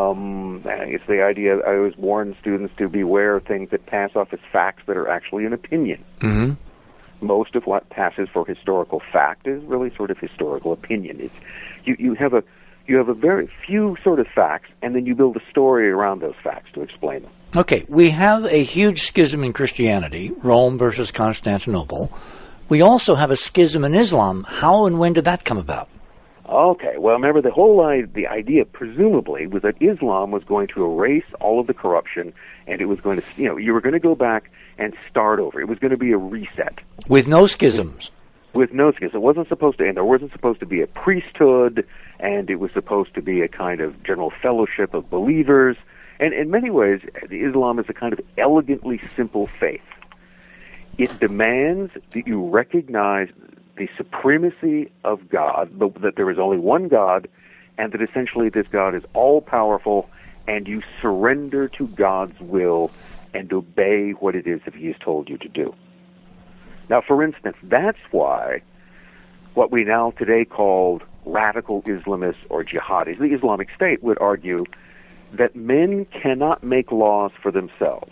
It's the idea. I always warn students to beware of things that pass off as facts that are actually an opinion. Mm-hmm. Most of what passes for historical fact is really sort of historical opinion. It's you have a very few sort of facts, and then you build a story around those facts to explain them. Okay, we have a huge schism in Christianity, Rome versus Constantinople. We also have a schism in Islam. How and when did that come about? Okay, well, remember the idea, presumably, was that Islam was going to erase all of the corruption, and it was going to, you were going to go back and start over. It was going to be a reset. With no schisms. With no schisms. It wasn't supposed to, and there wasn't supposed to be a priesthood, and it was supposed to be a kind of general fellowship of believers. And in many ways, Islam is a kind of elegantly simple faith. It demands that you recognize the supremacy of God, that there is only one God, and that essentially this God is all-powerful, and you surrender to God's will and obey what it is that He has told you to do. Now, for instance, that's why what we now today call radical Islamists or jihadis, the Islamic State, would argue that men cannot make laws for themselves.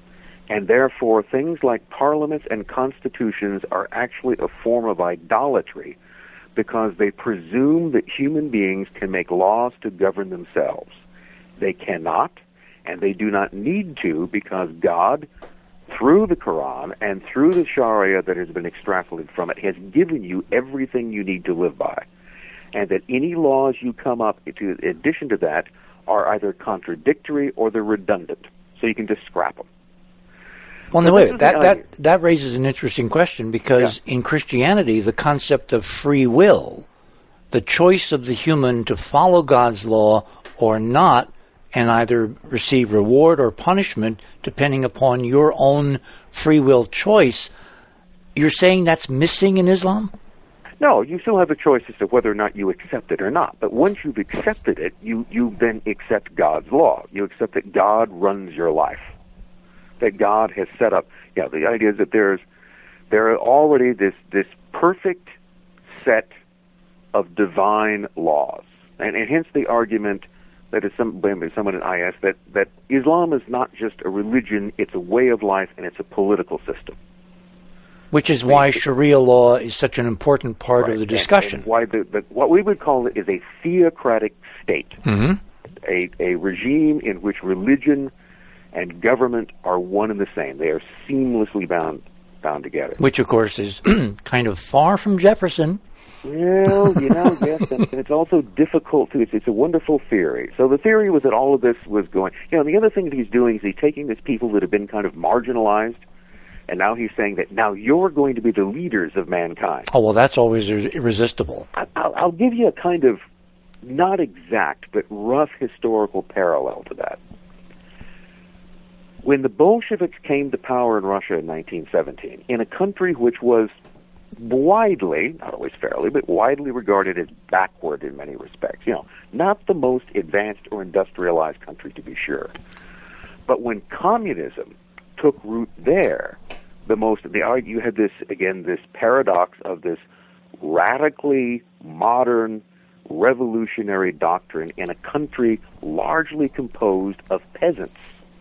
And therefore, things like parliaments and constitutions are actually a form of idolatry because they presume that human beings can make laws to govern themselves. They cannot, and they do not need to, because God, through the Quran and through the Sharia that has been extrapolated from it, has given you everything you need to live by. And that any laws you come up to, in addition to that, are either contradictory or they're redundant. So you can just scrap them. Well, no, wait. That raises an interesting question because in Christianity, the concept of free will, the choice of the human to follow God's law or not, and either receive reward or punishment depending upon your own free will choice, you're saying that's missing in Islam? No, you still have a choice as to whether or not you accept it or not. But once you've accepted it, you then accept God's law. You accept that God runs your life, that God has set up. The idea is that there are already this perfect set of divine laws, and hence the argument that is someone in IS that Islam is not just a religion; it's a way of life and it's a political system. Which is why Sharia law is such an important part of the discussion. And why what we would call it is a theocratic state, mm-hmm. a regime in which religion and government are one and the same. They are seamlessly bound together. Which, of course, is kind of far from Jefferson. Well, yes, and it's also difficult to. It's a wonderful theory. So the theory was that all of this was going. The other thing that he's doing is he's taking these people that have been kind of marginalized, and now he's saying that now you're going to be the leaders of mankind. Oh, well, that's always irresistible. I'll give you a kind of not exact but rough historical parallel to that. When the Bolsheviks came to power in Russia in 1917, in a country which was widely, not always fairly, but widely regarded as backward in many respects, not the most advanced or industrialized country to be sure. But when communism took root there, you had this paradox of this radically modern revolutionary doctrine in a country largely composed of peasants.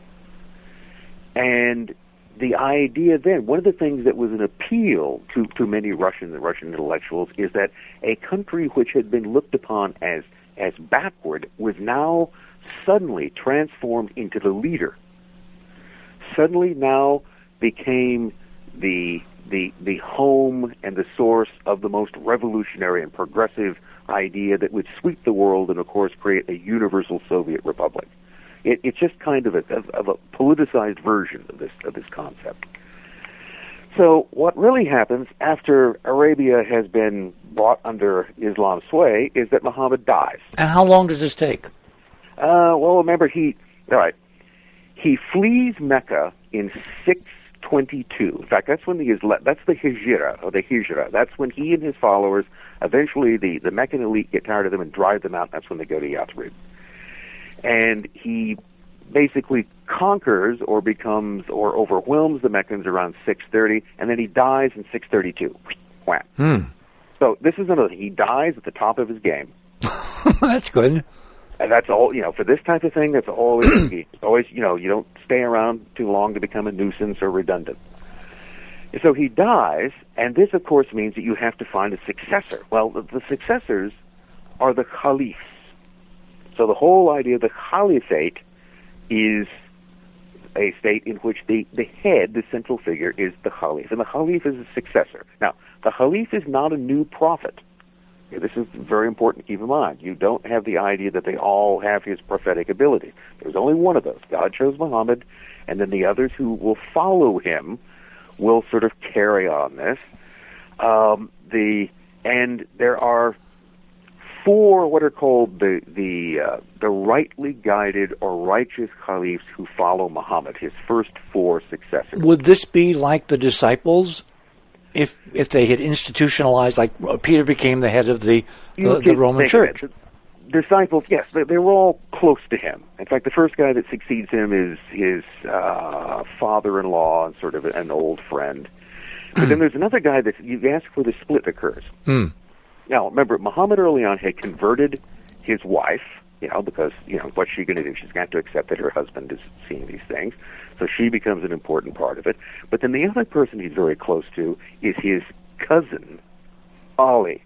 And the idea then, one of the things that was an appeal to many Russian intellectuals is that a country which had been looked upon as backward was now suddenly transformed into the leader. Suddenly now became the home and the source of the most revolutionary and progressive idea that would sweep the world and, of course, create a universal Soviet republic. It's just kind of a politicized version of this concept. So what really happens after Arabia has been brought under Islam's sway is that Muhammad dies. And how long does this take? Well, remember, he flees Mecca in 622. In fact, that's when that's the Hijra. That's when he and his followers, eventually the Meccan elite get tired of them and drive them out. That's when they go to Yathrib. And he basically conquers or overwhelms the Meccans around 630, and then he dies in 632. Wham. So this is another thing. He dies at the top of his game. That's good. And that's all, for this type of thing, that's always key. It's always, you don't stay around too long to become a nuisance or redundant. So he dies, and this, of course, means that you have to find a successor. Well, the successors are the caliphs. So the whole idea of the caliphate is a state in which the head, the central figure, is the caliph, and the caliph is a successor. Now, the caliph is not a new prophet. This is very important to keep in mind. You don't have the idea that they all have his prophetic ability. There's only one of those. God chose Muhammad, and then the others who will follow him will sort of carry on this. And there are 4 what are called the rightly guided or righteous caliphs who follow Muhammad, his first 4 successors. Would this be like the disciples? If they had institutionalized, like Peter became the head of the Roman Church. Disciples, yes, they were all close to him. In fact, the first guy that succeeds him is his father-in-law and sort of an old friend. But then there's another guy that you ask where the split occurs. Now, remember, Muhammad early on had converted his wife, because, what's she going to do? She's got to accept that her husband is seeing these things. So she becomes an important part of it. But then the other person he's very close to is his cousin, Ali.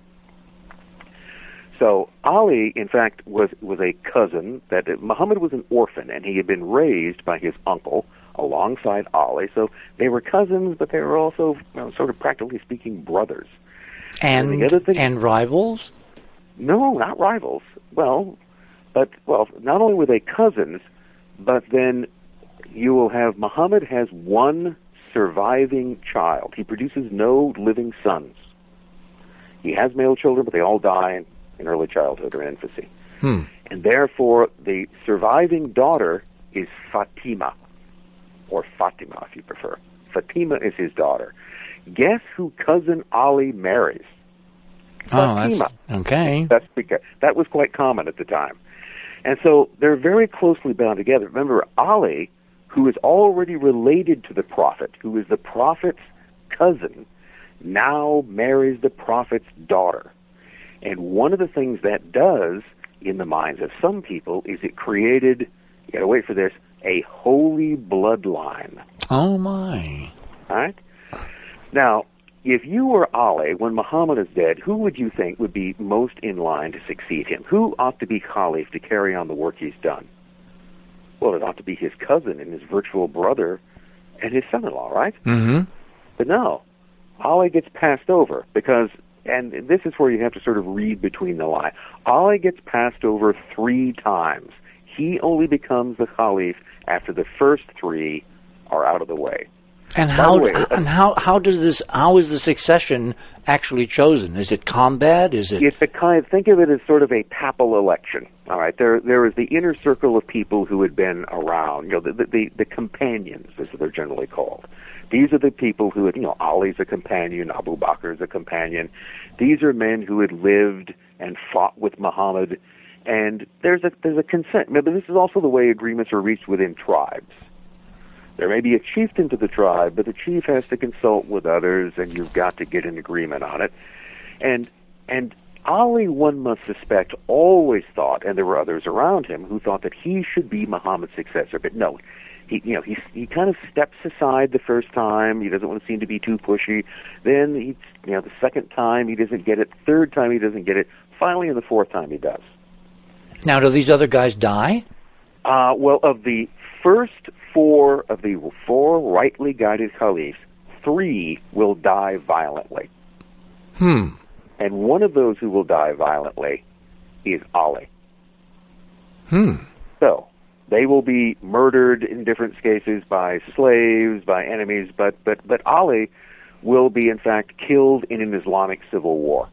So Ali, in fact, was a cousin that Muhammad was an orphan, and he had been raised by his uncle alongside Ali. So they were cousins, but they were also sort of practically speaking brothers. And the other thing, and rivals? No, not rivals. Well, not only were they cousins, but then you will have Muhammad has one surviving child. He produces no living sons. He has male children, but they all die in early childhood or infancy. And therefore, the surviving daughter is Fatima, or Fatima, if you prefer. Fatima is his daughter. Guess who cousin Ali marries? Fatima. Okay. That's because that was quite common at the time. And so they're very closely bound together. Remember, Ali, who is already related to the prophet, who is the prophet's cousin, now marries the prophet's daughter. And one of the things that does in the minds of some people is it created, you gotta wait for this, a holy bloodline. Oh my. All right? Now, if you were Ali, when Muhammad is dead, who would you think would be most in line to succeed him? Who ought to be caliph to carry on the work he's done? Well, it ought to be his cousin and his virtual brother and his son-in-law, right? Mm-hmm. But no, Ali gets passed over because, and this is where you have to sort of read between the lines, Ali gets passed over 3 times. He only becomes the caliph after the first 3 are out of the way. And how is the succession actually chosen? Is it combat? Is it? It's think of it as sort of a papal election. All right, there is the inner circle of people who had been around. The companions, as they're generally called. These are the people who had, Ali's a companion, Abu Bakr's a companion. These are men who had lived and fought with Muhammad, and there's a consent. Remember, this is also the way agreements are reached within tribes. There may be a chieftain to the tribe, but the chief has to consult with others, and you've got to get an agreement on it. And Ali, one must suspect, always thought, and there were others around him who thought that he should be Muhammad's successor. But no, he kind of steps aside the first time. He doesn't want to seem to be too pushy. Then the second time he doesn't get it. Third time he doesn't get it. Finally, in the 4th time he does. Now, do these other guys die? Well, of the first 4 of the 4 rightly guided caliphs, 3 will die violently. And one of those who will die violently is Ali. So they will be murdered in different cases by slaves, by enemies, but Ali will be in fact killed in an Islamic civil war.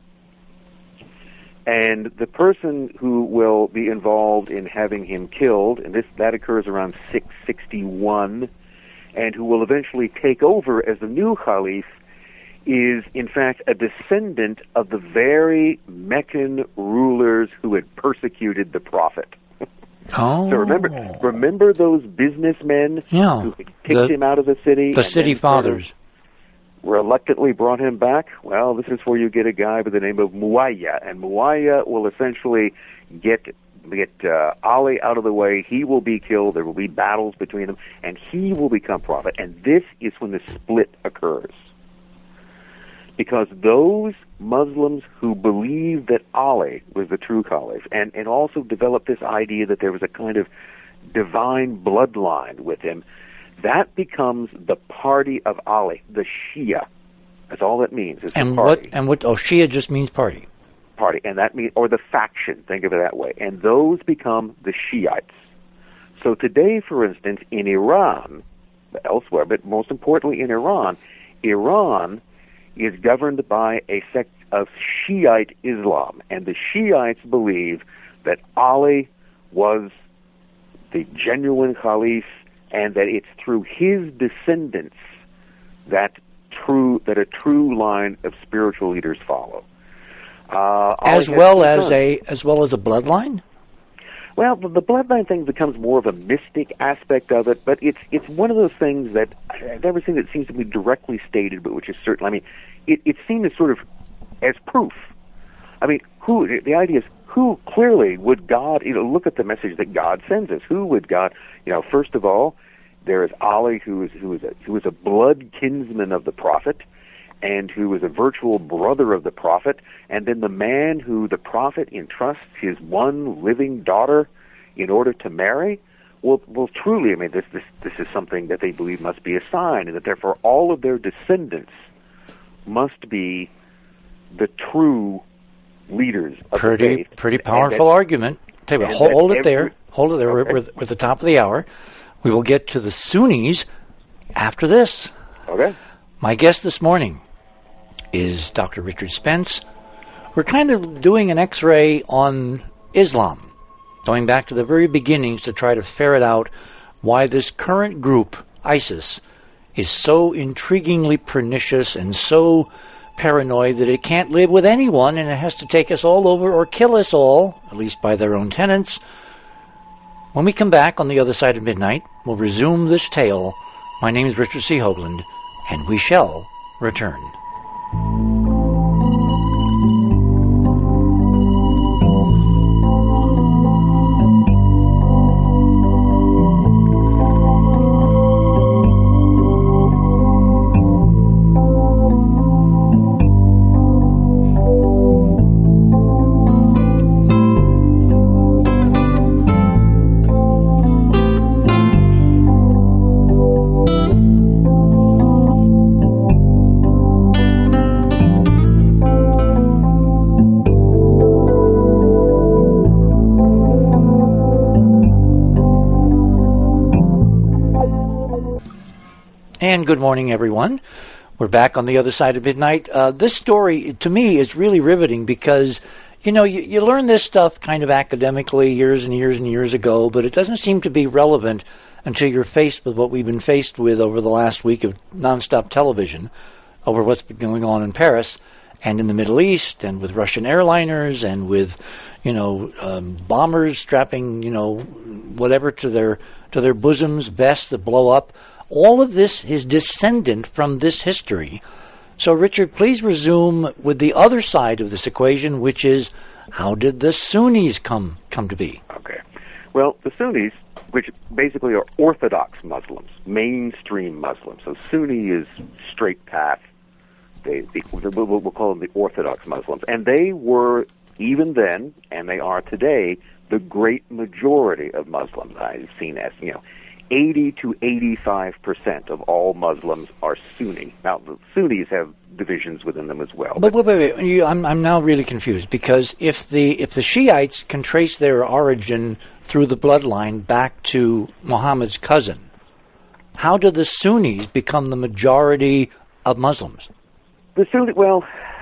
And the person who will be involved in having him killed, and that occurs around 661, and who will eventually take over as the new caliph, is in fact a descendant of the very Meccan rulers who had persecuted the prophet. Oh. So remember those businessmen who kicked him out of the city? The city fathers. reluctantly brought him back. Well, this is where you get a guy by the name of Muawiyah, and Muawiyah will essentially get Ali out of the way. He will be killed. There will be battles between them, and he will become prophet. And this is when the split occurs. Because those Muslims who believed that Ali was the true caliph, and also developed this idea that there was a kind of divine bloodline with him, that becomes the party of Ali, the Shia. That's all that means. It's and a party. what? Oh, Shia just means party. Party, and that means, or the faction. Think of it that way. And those become the Shiites. So today, for instance, in Iran, elsewhere, but most importantly in Iran is governed by a sect of Shiite Islam, and the Shiites believe that Ali was the genuine caliph, and that it's through his descendants that a true line of spiritual leaders follow. As well as a bloodline? Well, the bloodline thing becomes more of a mystic aspect of it, but it's one of those things that I've never seen that seems to be directly stated, but which is certain. I mean, it's seen as sort of as proof. I mean, the idea is, who clearly would God, look at the message that God sends us. Who would God, first of all, there is Ali, who is a blood kinsman of the prophet, and who is a virtual brother of the prophet, and then the man who the prophet entrusts his one living daughter in order to marry. Well, truly, I mean, this is something that they believe must be a sign, and that therefore all of their descendants must be the true leaders of the faith. Pretty powerful argument. Tell you what, hold it there. Okay. We're at the top of the hour. We will get to the Sunnis after this. Okay. My guest this morning is Dr. Richard Spence. We're kind of doing an X-ray on Islam, going back to the very beginnings to try to ferret out why this current group, ISIS, is so intriguingly pernicious and so paranoid that it can't live with anyone and it has to take us all over or kill us all, at least by their own tenets. When we come back on the other side of midnight, we'll resume this tale. My name is Richard C. Hoagland, and we shall return. And good morning, everyone. We're back on the other side of midnight. This story, to me, is really riveting because, you learn this stuff kind of academically years and years and years ago, but it doesn't seem to be relevant until you're faced with what we've been faced with over the last week of nonstop television over what's been going on in Paris and in the Middle East and with Russian airliners and with, bombers strapping, whatever to their bosoms, vests that blow up. All of this is descendant from this history. So, Richard, please resume with the other side of this equation, which is, how did the Sunnis come to be? Okay. Well, the Sunnis, which basically are Orthodox Muslims, mainstream Muslims. So Sunni is straight path. We'll call them the Orthodox Muslims. And they were, even then, and they are today, the great majority of Muslims. I've seen as, 80 to 85% of all Muslims are Sunni. Now, the Sunnis have divisions within them as well. But wait. I'm now really confused, because if the Shiites can trace their origin through the bloodline back to Muhammad's cousin, how do the Sunnis become the majority of Muslims? The Sunni, well,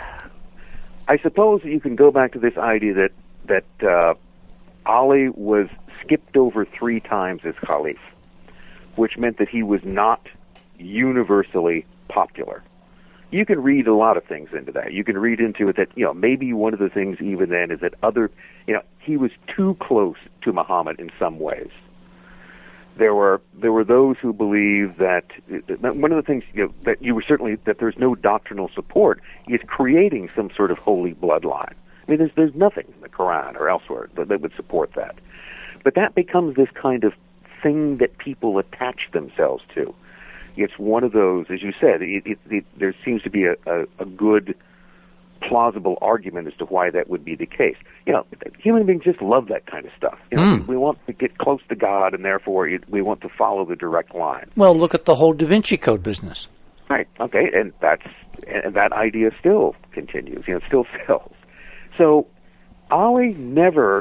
I suppose you can go back to this idea that Ali was skipped over 3 times as caliph, which meant that he was not universally popular. You can read a lot of things into that. You can read into it that, maybe one of the things even then is that he was too close to Muhammad in some ways. There were those who believed that one of the things that you were certainly that there's no doctrinal support is creating some sort of holy bloodline. I mean, there's nothing in the Quran or elsewhere that would support that. But that becomes this kind of thing that people attach themselves to. It's one of those, as you said, there seems to be a good, plausible argument as to why that would be the case. Human beings just love that kind of stuff. We want to get close to God, and therefore we want to follow the direct line. Well, look at the whole Da Vinci Code business. Right. Okay, and that idea still continues. It still sells. So Ali never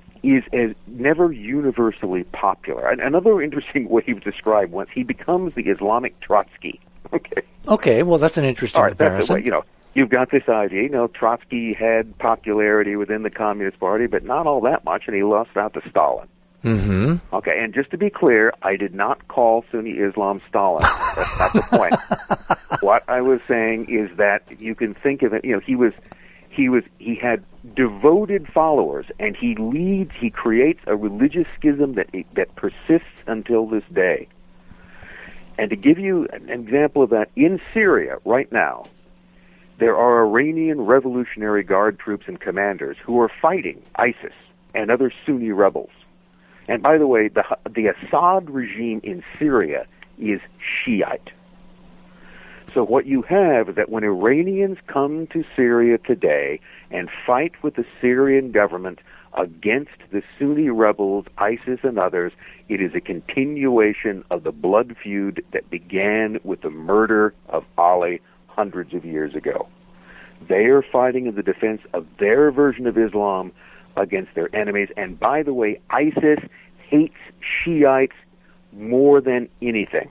universally popular. Another interesting way he was described once, he becomes the Islamic Trotsky. Okay, well, that's an interesting comparison. That's the way, you've got this idea, Trotsky had popularity within the Communist Party, but not all that much, and he lost out to Stalin. Mm-hmm. Okay, and just to be clear, I did not call Sunni Islam Stalin. That's not the point. What I was saying is that you can think of it, he had devoted followers, and he creates a religious schism that persists until this day. And to give you an example of that, in Syria right now, there are Iranian Revolutionary Guard troops and commanders who are fighting ISIS and other Sunni rebels. And by the way, the Assad regime in Syria is Shiite. So what you have is that when Iranians come to Syria today and fight with the Syrian government against the Sunni rebels, ISIS and others, it is a continuation of the blood feud that began with the murder of Ali hundreds of years ago. They are fighting in the defense of their version of Islam against their enemies. And by the way, ISIS hates Shiites more than anything.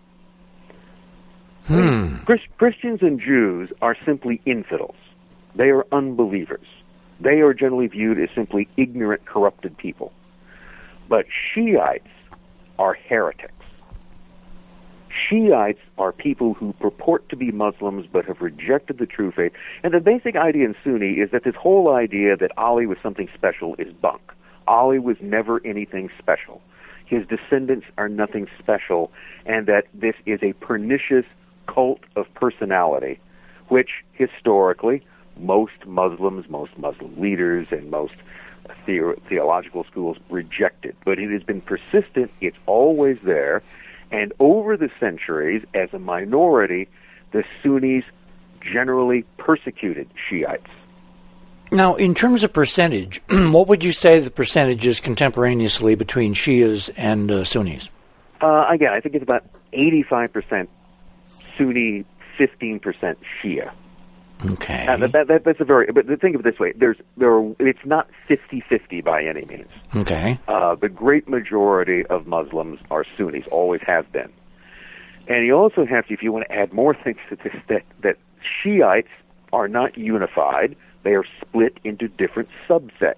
Christians and Jews are simply infidels. They are unbelievers. They are generally viewed as simply ignorant, corrupted people. But Shiites are heretics. Shiites are people who purport to be Muslims but have rejected the true faith. And the basic idea in Sunni is that this whole idea that Ali was something special is bunk. Ali was never anything special. His descendants are nothing special, and that this is a pernicious cult of personality, which historically most Muslim leaders and most theological schools rejected. But it has been persistent. It's always there. And over the centuries, as a minority, the Sunnis generally persecuted Shiites. Now, in terms of percentage, what would you say the percentage is contemporaneously between Shias and Sunnis? Again, I think it's about 85% Sunni, 15% Shia. Okay. That's a very. But think of it this way: it's not 50-50 by any means. Okay. The great majority of Muslims are Sunnis, always have been. And you also have to, if you want to add more things to this, that Shiites are not unified; they are split into different subsects.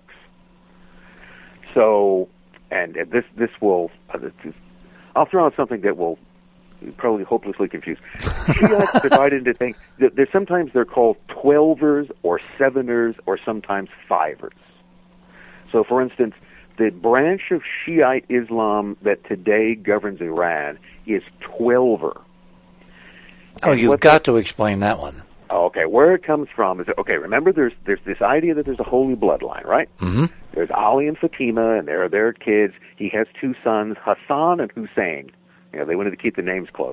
So, and this will, I'll throw out something that will probably hopelessly confused. Shiites divided into things. Sometimes they're called 12ers or 7ers or sometimes 5ers. So, for instance, the branch of Shiite Islam that today governs Iran is 12er. Oh, you've got to explain that one. Okay, where it comes from is, remember there's this idea that there's a holy bloodline, right? Mm-hmm. There's Ali and Fatima, and there are their kids. He has two sons, Hassan and Hussein. They wanted to keep the names close.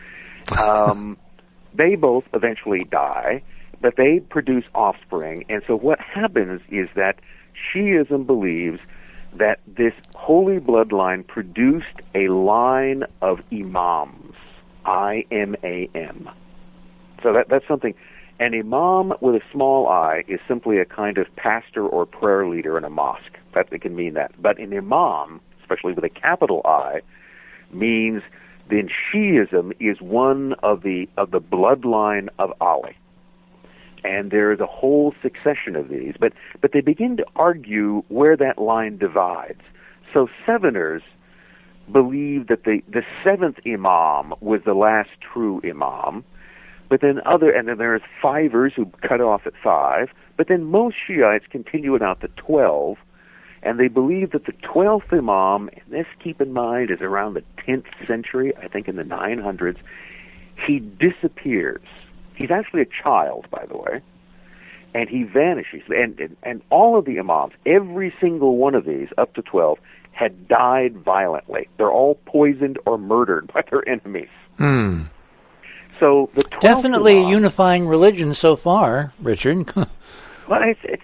They both eventually die, but they produce offspring. And so what happens is that Shiism believes that this holy bloodline produced a line of imams, I-M-A-M. So that's something. An imam with a small I is simply a kind of pastor or prayer leader in a mosque. It can mean that. But an imam, especially with a capital I, means then Shiism is one of the bloodline of Ali. And there is a whole succession of these. But they begin to argue where that line divides. So Seveners believe that the seventh imam was the last true imam. But then there's Fivers who cut off at 5. But then most Shiites continue it out to 12. And they believe that the 12th Imam, and this, keep in mind, is around the 10th century, I think in the 900s, he disappears. He's actually a child, by the way, and he vanishes. And all of the Imams, every single one of these, up to 12, had died violently. They're all poisoned or murdered by their enemies. So the 12th Definitely Imam, a unifying religion so far, Richard. well,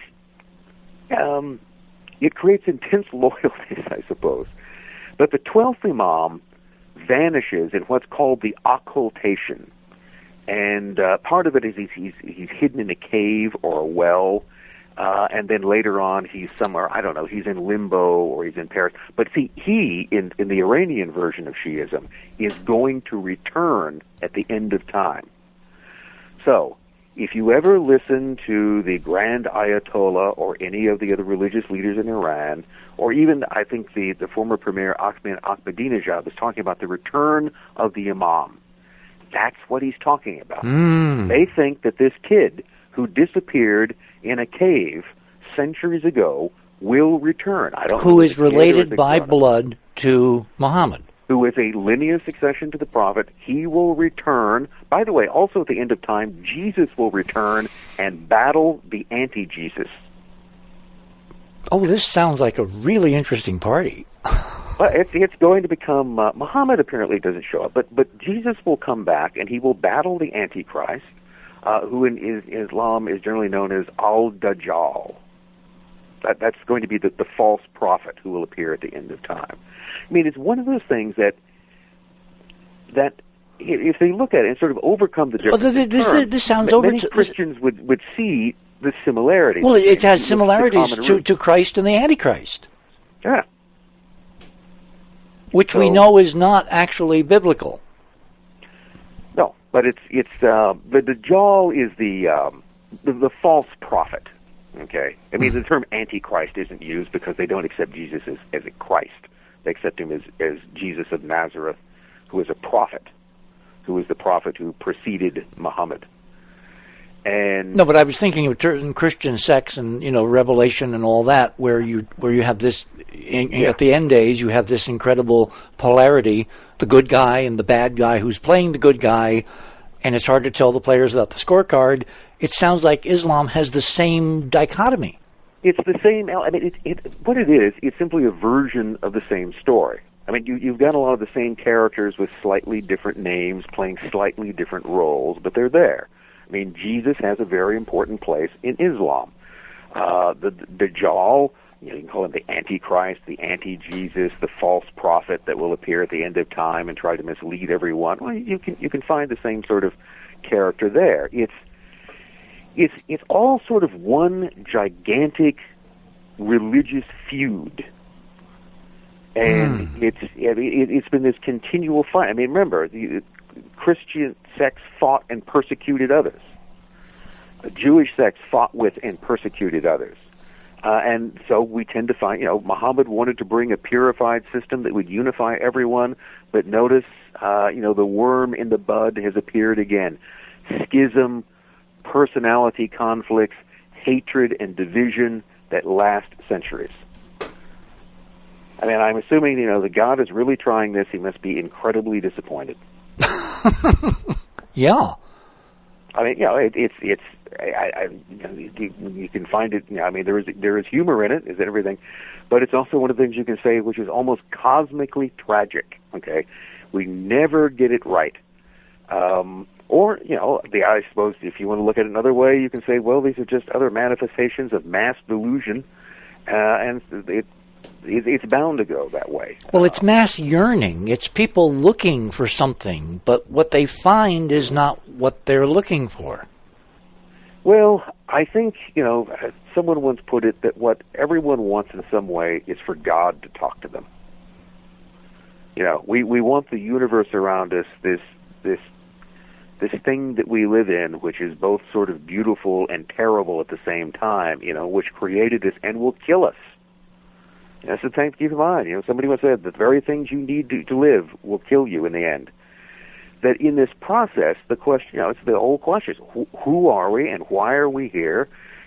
it creates intense loyalties, I suppose. But the 12th Imam vanishes in what's called the occultation. And part of it is he's hidden in a cave or a well, and then later on he's somewhere, I don't know, he's in limbo or he's in Paris. But see, he, in the Iranian version of Shi'ism, is going to return at the end of time. So, if you ever listen to the Grand Ayatollah or any of the other religious leaders in Iran, or even, I think, the former Premier Ahmadinejad was talking about the return of the Imam, that's what he's talking about. They think that this kid who disappeared in a cave centuries ago will return. I don't know Who is related by blood to Muhammad. Who is a linear succession to the Prophet. He will return. By the way, also at the end of time, Jesus will return and battle the anti-Jesus. Oh, this sounds like a really interesting party. Well, it's going to become, Muhammad apparently doesn't show up, but Jesus will come back and he will battle the Antichrist, who in Islam is generally known as Al-Dajjal. That's going to be the false prophet who will appear at the end of time. I mean, it's one of those things that if they look at it and sort of overcome the differences, this sounds many Christians would see the similarities. Well, it has similarities to Christ and the Antichrist. Yeah. Which we know is not actually biblical. No, but the Dajjal is the false prophet. Okay, I mean the term Antichrist isn't used because they don't accept Jesus as a Christ. They accept him as Jesus of Nazareth, who is a prophet, who is the prophet who preceded Muhammad. And no, but I was thinking of certain Christian sects and Revelation and all that, where you have this at the end days, you have this incredible polarity: the good guy and the bad guy who's playing the good guy, and it's hard to tell the players without the scorecard. It sounds like Islam has the same dichotomy. It's the same. I mean, what it is, it's simply a version of the same story. I mean, you've got a lot of the same characters with slightly different names, playing slightly different roles, but they're there. I mean, Jesus has a very important place in Islam. The Dajjal, you can call him the Antichrist, the anti-Jesus, the false prophet that will appear at the end of time and try to mislead everyone. Well, you can find the same sort of character there. It's all sort of one gigantic religious feud, and it's been this continual fight. I mean, remember, the Christian sects fought and persecuted others. The Jewish sects fought with and persecuted others. And so we tend to find, Muhammad wanted to bring a purified system that would unify everyone, but notice, the worm in the bud has appeared again. Schism, personality conflicts, hatred, and division that last centuries. I mean, I'm assuming, that God is really trying this. He must be incredibly disappointed. Yeah. I mean, you can find it. I mean, there is humor in it, is everything, but it's also one of the things you can say, which is almost cosmically tragic. Okay, we never get it right. Or, I suppose if you want to look at it another way, you can say, well, these are just other manifestations of mass delusion, and it's bound to go that way. Well, it's mass yearning. It's people looking for something, but what they find is not what they're looking for. Well, I think, someone once put it that what everyone wants in some way is for God to talk to them. We want the universe around us, this thing that we live in, which is both sort of beautiful and terrible at the same time, which created us and will kill us. That's the thing to keep in mind. Somebody once said, the very things you need to live will kill you in the end. That in this process, the question, it's the old question, who are we and why are we here?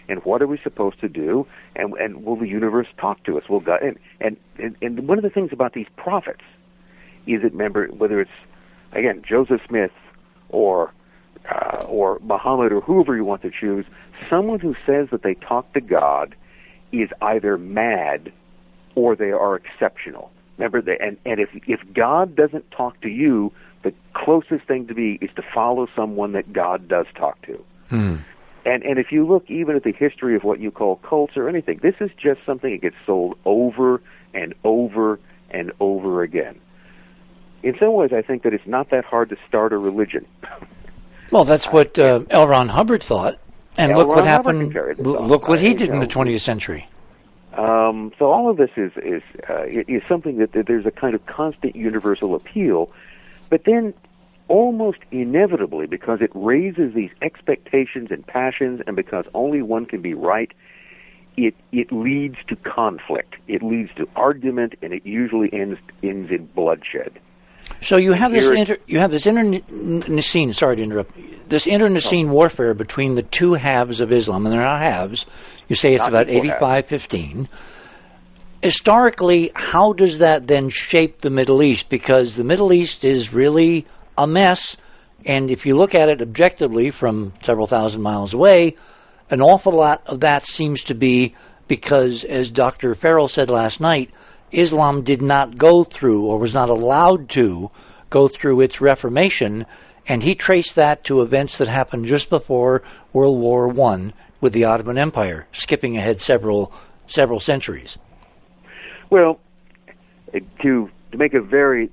and what are we supposed to do, and will the universe talk to us? Will God? And one of the things about these prophets is that, remember, whether it's, again, Joseph Smith or Muhammad or whoever you want to choose, someone who says that they talk to God is either mad or they are exceptional. Remember, and if God doesn't talk to you, the closest thing to be is to follow someone that God does talk to. And if you look even at the history of what you call cults or anything, this is just something that gets sold over and over and over again. In some ways, I think that it's not that hard to start a religion. Well, that's what L. Ron Hubbard thought, and look what happened. Look what he did in the 20th century. So all of this is something that there's a kind of constant universal appeal, but then almost inevitably, because it raises these expectations and passions, and because only one can be right, it leads to conflict. It leads to argument, and it usually ends in bloodshed. So you have this internecine. Sorry to interrupt. This internecine warfare between the two halves of Islam, and they're not halves. You say it's about 85-15. Historically, how does that then shape the Middle East? Because the Middle East is really a mess, and if you look at it objectively from several thousand miles away, an awful lot of that seems to be because, as Dr. Farrell said last night, Islam did not go through, or was not allowed to go through, its reformation, and he traced that to events that happened just before World War I with the Ottoman Empire, skipping ahead several centuries. Well, to make a very,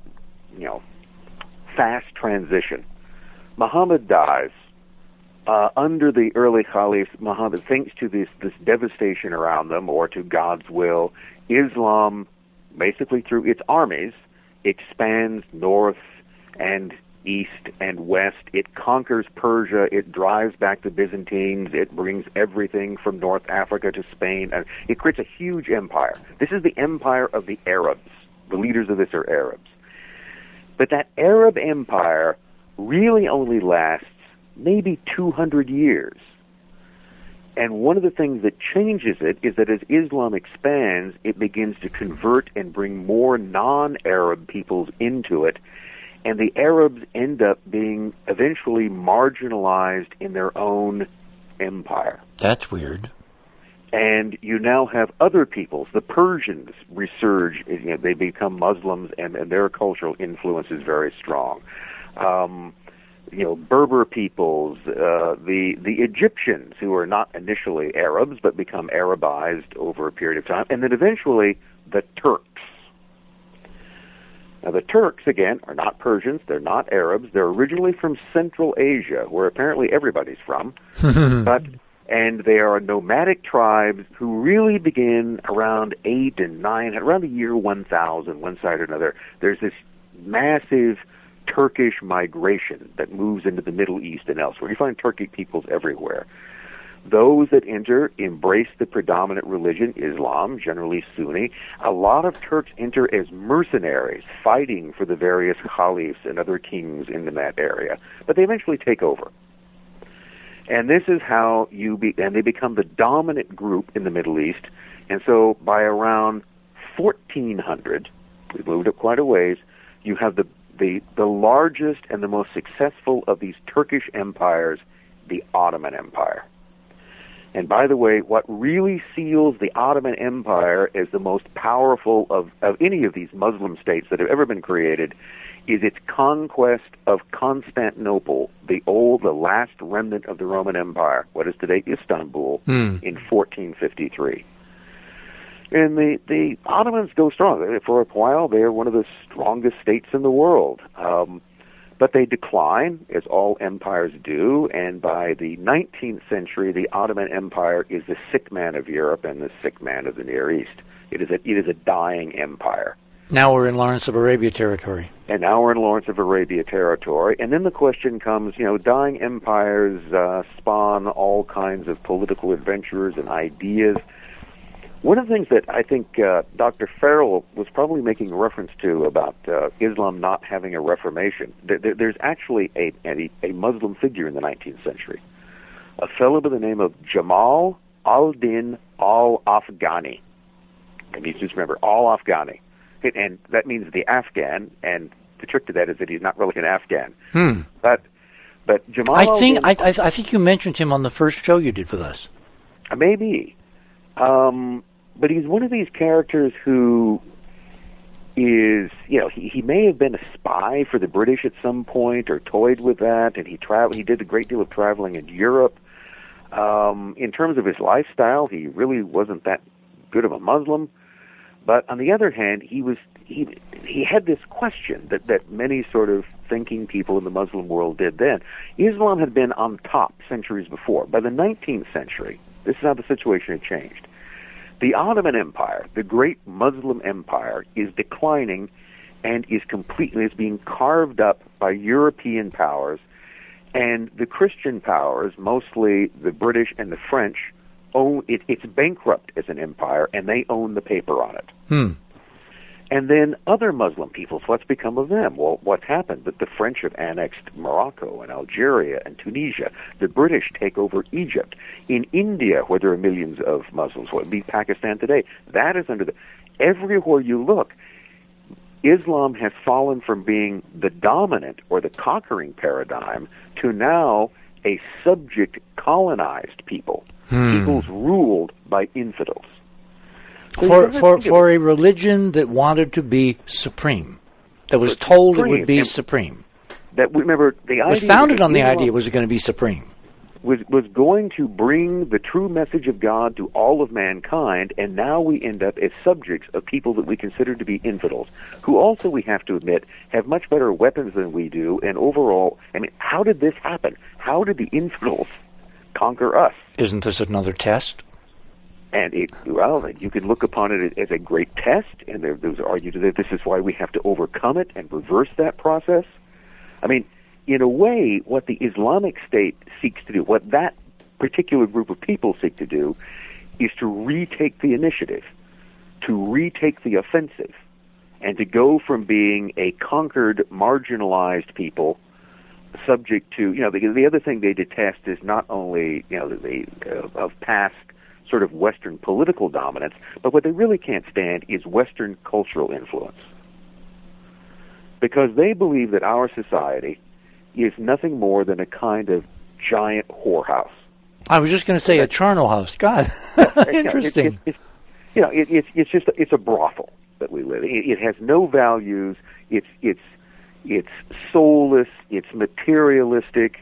fast transition, Muhammad dies. Under the early caliphs, Muhammad, thanks to this devastation around them, or to God's will, Islam, basically through its armies, expands north and east and west. It conquers Persia. It drives back the Byzantines. It brings everything from North Africa to Spain. And it creates a huge empire. This is the empire of the Arabs. The leaders of this are Arabs. But that Arab empire really only lasts maybe 200 years. And one of the things that changes it is that as Islam expands, it begins to convert and bring more non-Arab peoples into it, and the Arabs end up being eventually marginalized in their own empire. That's weird. And you now have other peoples. The Persians resurge. They become Muslims, and their cultural influence is very strong. Berber peoples, the Egyptians, who are not initially Arabs but become Arabized over a period of time, and then eventually the Turks. Now, the Turks, again, are not Persians, they're not Arabs, they're originally from Central Asia, where apparently everybody's from, and they are nomadic tribes who really begin around 8 and 9, around the year 1000, one side or another. There's this massive Turkish migration that moves into the Middle East and elsewhere. You find Turkic peoples everywhere. Those that enter embrace the predominant religion, Islam, generally Sunni. A lot of Turks enter as mercenaries, fighting for the various caliphs and other kings in that area. But they eventually take over. And this is how and they become the dominant group in the Middle East. And so by around 1400, we've moved up quite a ways, you have the largest and the most successful of these Turkish empires, the Ottoman Empire. And by the way, what really seals the Ottoman Empire as the most powerful of any of these Muslim states that have ever been created is its conquest of Constantinople, the last remnant of the Roman Empire, what is today Istanbul, in 1453. And the Ottomans go strong. For a while, they're one of the strongest states in the world. But they decline, as all empires do, and by the 19th century, the Ottoman Empire is the sick man of Europe and the sick man of the Near East. It is a dying empire. Now we're in Lawrence of Arabia territory. And now we're in Lawrence of Arabia territory. And then the question comes, dying empires spawn all kinds of political adventures and ideas. One of the things that I think Dr. Farrell was probably making a reference to about Islam not having a reformation, there's actually a Muslim figure in the 19th century, a fellow by the name of Jamal al-Din al-Afghani. And you just remember, al-Afghani. And that means the Afghan, and the trick to that is that he's not really an Afghan. But Jamal I think you mentioned him on the first show you did with us. Maybe. But he's one of these characters who is, he may have been a spy for the British at some point or toyed with that, and he did a great deal of traveling in Europe. In terms of his lifestyle, he really wasn't that good of a Muslim. But on the other hand, he had this question that many sort of thinking people in the Muslim world did then. Islam had been on top centuries before. By the 19th century, this is how the situation had changed. The Ottoman Empire, the great Muslim empire, is declining and is being carved up by European powers, and the Christian powers, mostly the British and the French, it's bankrupt as an empire, and they own the paper on it. And then other Muslim peoples, what's become of them? Well, what's happened? That the French have annexed Morocco and Algeria and Tunisia. The British take over Egypt. In India, where there are millions of Muslims, what would be Pakistan today, that is everywhere you look, Islam has fallen from being the dominant or the conquering paradigm to now a subject colonized people. Peoples ruled by infidels. For a religion that wanted to be supreme, that was told it would be supreme. That remember the idea was founded on the idea it was going to be supreme. Was going to bring the true message of God to all of mankind, and now we end up as subjects of people that we consider to be infidels, who also, we have to admit, have much better weapons than we do, and overall, how did this happen? How did the infidels conquer us? Isn't this another test? And you can look upon it as a great test, and there's argued that this is why we have to overcome it and reverse that process. In a way, what the Islamic State seeks to do, what that particular group of people seek to do, is to retake the initiative, to retake the offensive, and to go from being a conquered, marginalized people subject to, the other thing they detest is not only, of past sort of Western political dominance, but what they really can't stand is Western cultural influence. Because they believe that our society is nothing more than a kind of giant whorehouse. I was just going to say a charnel house. God, interesting. It's a brothel that we live in. It has no values. It's soulless. It's materialistic.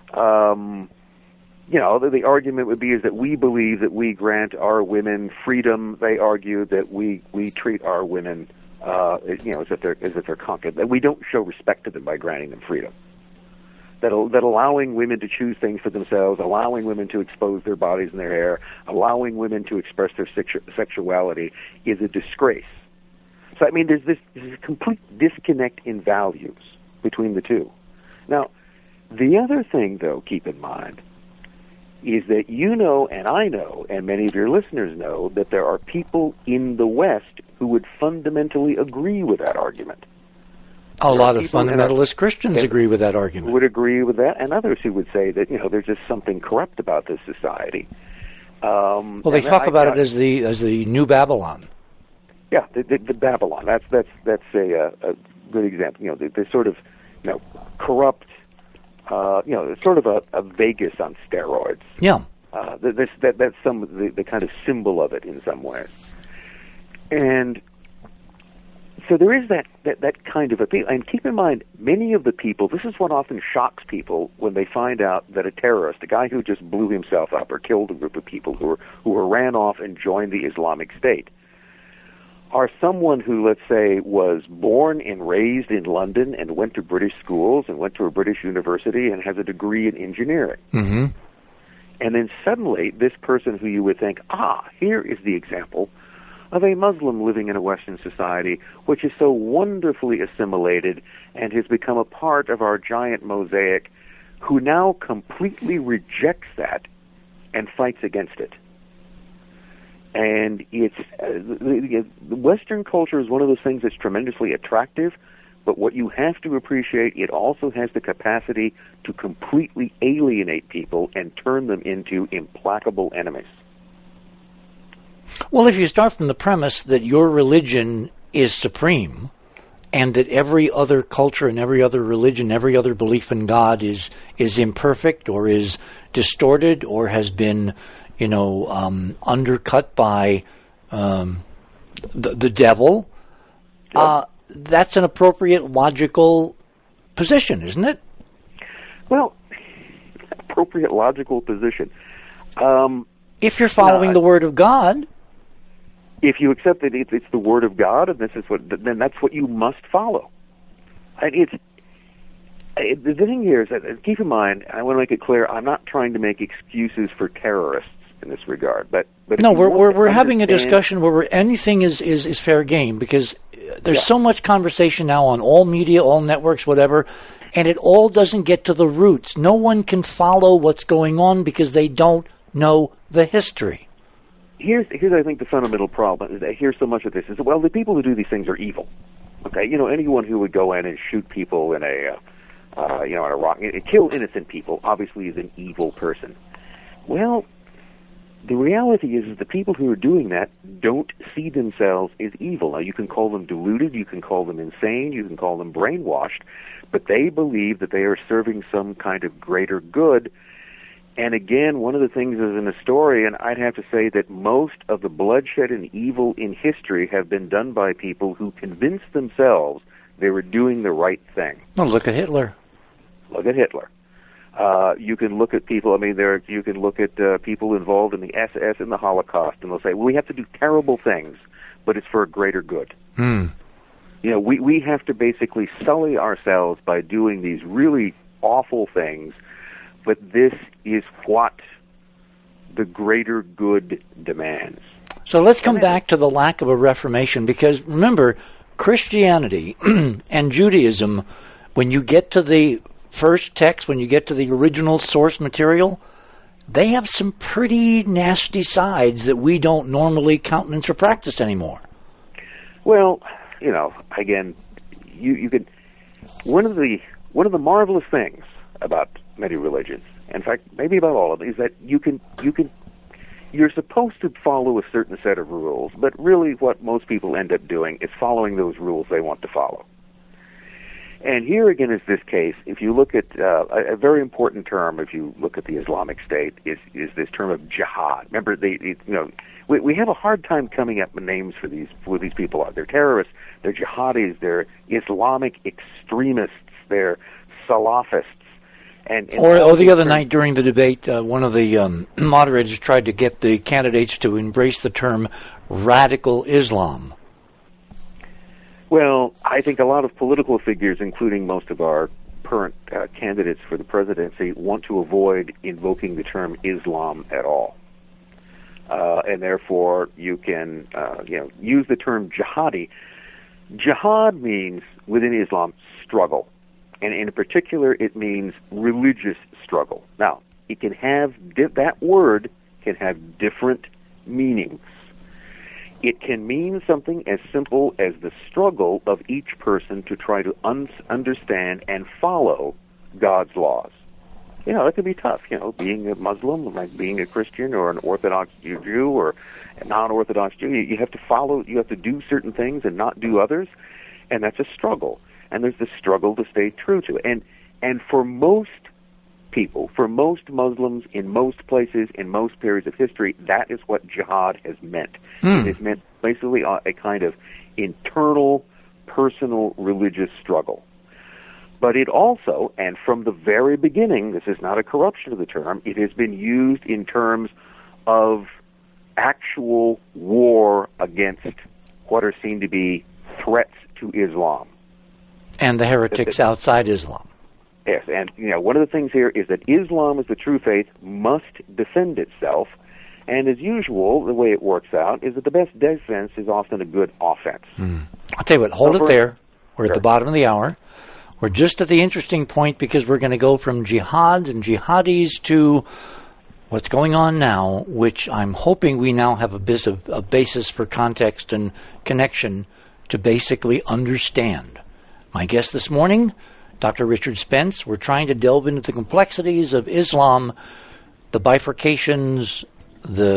The argument would be is that we believe that we grant our women freedom. They argue that we treat our women, as if they're conquered. That we don't show respect to them by granting them freedom. That allowing women to choose things for themselves, allowing women to expose their bodies and their hair, allowing women to express their sexuality is a disgrace. So there's this complete disconnect in values between the two. Now, the other thing, though, keep in mind, is that and I know, and many of your listeners know, that there are people in the West who would fundamentally agree with that argument. A lot of fundamentalist Christians agree with that argument. Would agree with that, and others who would say that there's just something corrupt about this society. They talk about it as the new Babylon. Yeah, the Babylon. That's a good example. They sort of corrupt. Sort of a Vegas on steroids. Yeah. That's some of the kind of symbol of it in some ways. And so there is that kind of appeal. And keep in mind, many of the people, this is what often shocks people when they find out that a terrorist, a guy who just blew himself up or killed a group of people who were ran off and joined the Islamic State, are someone who, let's say, was born and raised in London and went to British schools and went to a British university and has a degree in engineering. Mm-hmm. And then suddenly, this person who you would think, here is the example of a Muslim living in a Western society which is so wonderfully assimilated and has become a part of our giant mosaic, who now completely rejects that and fights against it. And it's the Western culture is one of those things that's tremendously attractive, but what you have to appreciate, it also has the capacity to completely alienate people and turn them into implacable enemies. Well, if you start from the premise that your religion is supreme and that every other culture and every other religion, every other belief in God is imperfect or is distorted or has been, undercut by the devil, that's an appropriate, logical position, isn't it? Well, appropriate, logical position. If you're following the Word of God. If you accept that it's the Word of God, and then that's what you must follow. And the thing here is that, keep in mind, I want to make it clear, I'm not trying to make excuses for terrorists in this regard. But no, we're having a discussion where anything is fair game, because there's so much conversation now on all media, all networks, whatever, and it all doesn't get to the roots. No one can follow what's going on because they don't know the history. Here's I think the fundamental problem is that I hear so much of this is, well, the people who do these things are evil. Okay, anyone who would go in and shoot people in a rock, kill innocent people, obviously is an evil person. Well, the reality is the people who are doing that don't see themselves as evil. Now, you can call them deluded, you can call them insane, you can call them brainwashed, but they believe that they are serving some kind of greater good. And again, one of the things as an historian, I'd have to say that most of the bloodshed and evil in history have been done by people who convinced themselves they were doing the right thing. Well, look at Hitler. Look at Hitler. You can look at people, you can look at people involved in the SS and the Holocaust, and they'll say, well, we have to do terrible things, but it's for a greater good. We have to basically sully ourselves by doing these really awful things, but this is what the greater good demands. So let's come back to the lack of a reformation, because remember, Christianity and Judaism, when you get to the first text, when you get to the original source material, they have some pretty nasty sides that we don't normally countenance or practice anymore. Well, again, you could one of the marvelous things about many religions, in fact, maybe about all of them, is that you're supposed to follow a certain set of rules, but really what most people end up doing is following those rules they want to follow. And here again is this case. If you look at a very important term, if you look at the Islamic State, is this term of jihad. Remember, we have a hard time coming up with names for these people. They're terrorists, they're jihadis, they're Islamic extremists, they're Salafists. Or the other night during the debate, one of the moderators tried to get the candidates to embrace the term radical Islam. Well, I think a lot of political figures, including most of our current candidates for the presidency, want to avoid invoking the term Islam at all. And therefore, you can use the term jihadi. Jihad means, within Islam, struggle. And in particular, it means religious struggle. Now, it can have that word can have different meanings. It can mean something as simple as the struggle of each person to try to understand and follow God's laws. It can be tough. Being a Muslim, like being a Christian or an Orthodox Jew or a non-Orthodox Jew, you have to follow. You have to do certain things and not do others, and that's a struggle. And there's the struggle to stay true to it. And for most people, for most Muslims in most places, in most periods of history, that is what jihad has meant. It has meant basically a kind of internal, personal, religious struggle. But it also, and from the very beginning, this is not a corruption of the term, it has been used in terms of actual war against what are seen to be threats to Islam. And the heretics outside Islam. Yes, and one of the things here is that Islam, as the true faith, must defend itself, and as usual, the way it works out is that the best defense is often a good offense. I'll tell you what, hold it there. We're at the bottom of the hour. We're just at the interesting point because we're going to go from jihad and jihadis to what's going on now, which I'm hoping we now have a basis for context and connection to basically understand. My guest this morning, Dr. Richard Spence. We're trying to delve into the complexities of Islam, the bifurcations, the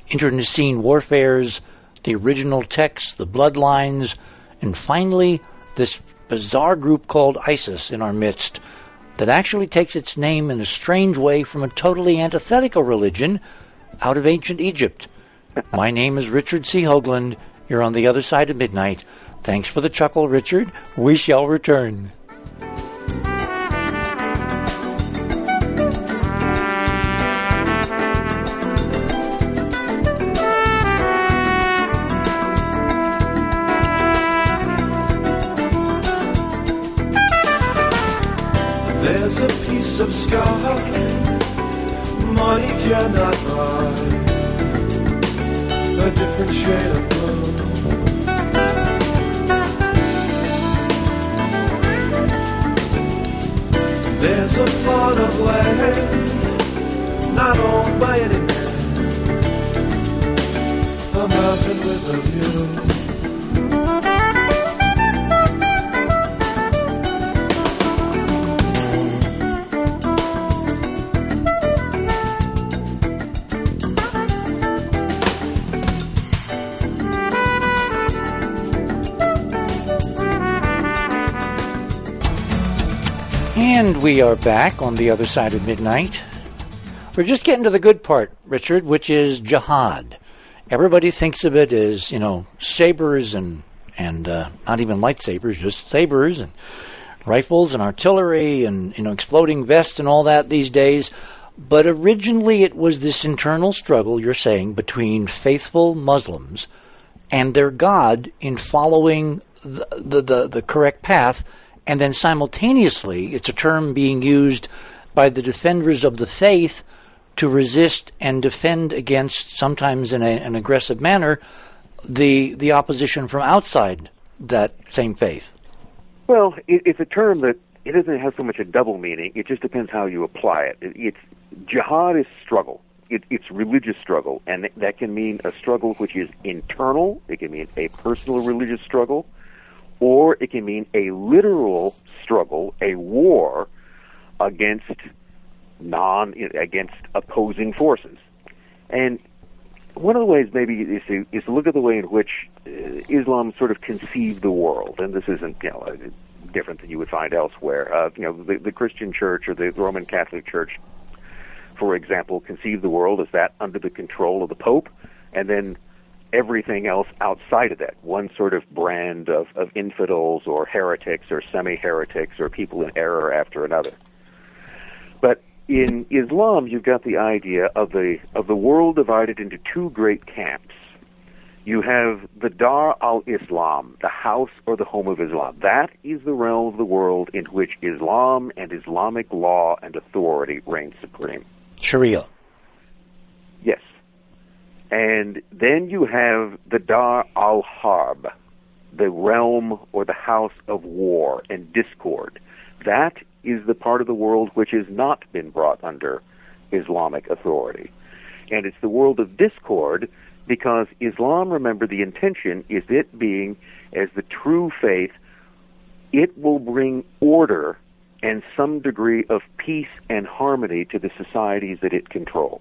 internecine warfares, the original texts, the bloodlines, and finally this bizarre group called ISIS in our midst that actually takes its name in a strange way from a totally antithetical religion out of ancient Egypt. My name is Richard C. Hoagland. You're on the other side of midnight. Thanks for the chuckle, Richard. We shall return. There's a piece of sky money cannot buy, a different shade of blue. There's a plot of land not owned by any man, a mountain with a view. And we are back on the other side of midnight. We're just getting to the good part, Richard, which is jihad. Everybody thinks of it as, sabers and not even lightsabers, just sabers and rifles and artillery and, exploding vests and all that these days. But originally it was this internal struggle, you're saying, between faithful Muslims and their God in following the correct path. And then simultaneously, it's a term being used by the defenders of the faith to resist and defend against, sometimes in an aggressive manner, the opposition from outside that same faith. Well, it's a term that it doesn't have so much a double meaning. It just depends how you apply it. Jihad is struggle. It's religious struggle, and that can mean a struggle which is internal. It can mean a personal religious struggle. Or it can mean a literal struggle, a war against opposing forces. And one of the ways maybe is to look at the way in which Islam sort of conceived the world. And this isn't different than you would find elsewhere. The Christian Church or the Roman Catholic Church, for example, conceived the world as that under the control of the Pope, and then everything else outside of that, one sort of brand of infidels or heretics or semi-heretics or people in error after another. But in Islam, you've got the idea of the world divided into two great camps. You have the Dar al-Islam, the house or the home of Islam. That is the realm of the world in which Islam and Islamic law and authority reign supreme. Sharia. Yes. And then you have the Dar al-Harb, the realm or the house of war and discord. That is the part of the world which has not been brought under Islamic authority. And it's the world of discord because Islam, remember, the intention is it being, as the true faith, it will bring order and some degree of peace and harmony to the societies that it controls.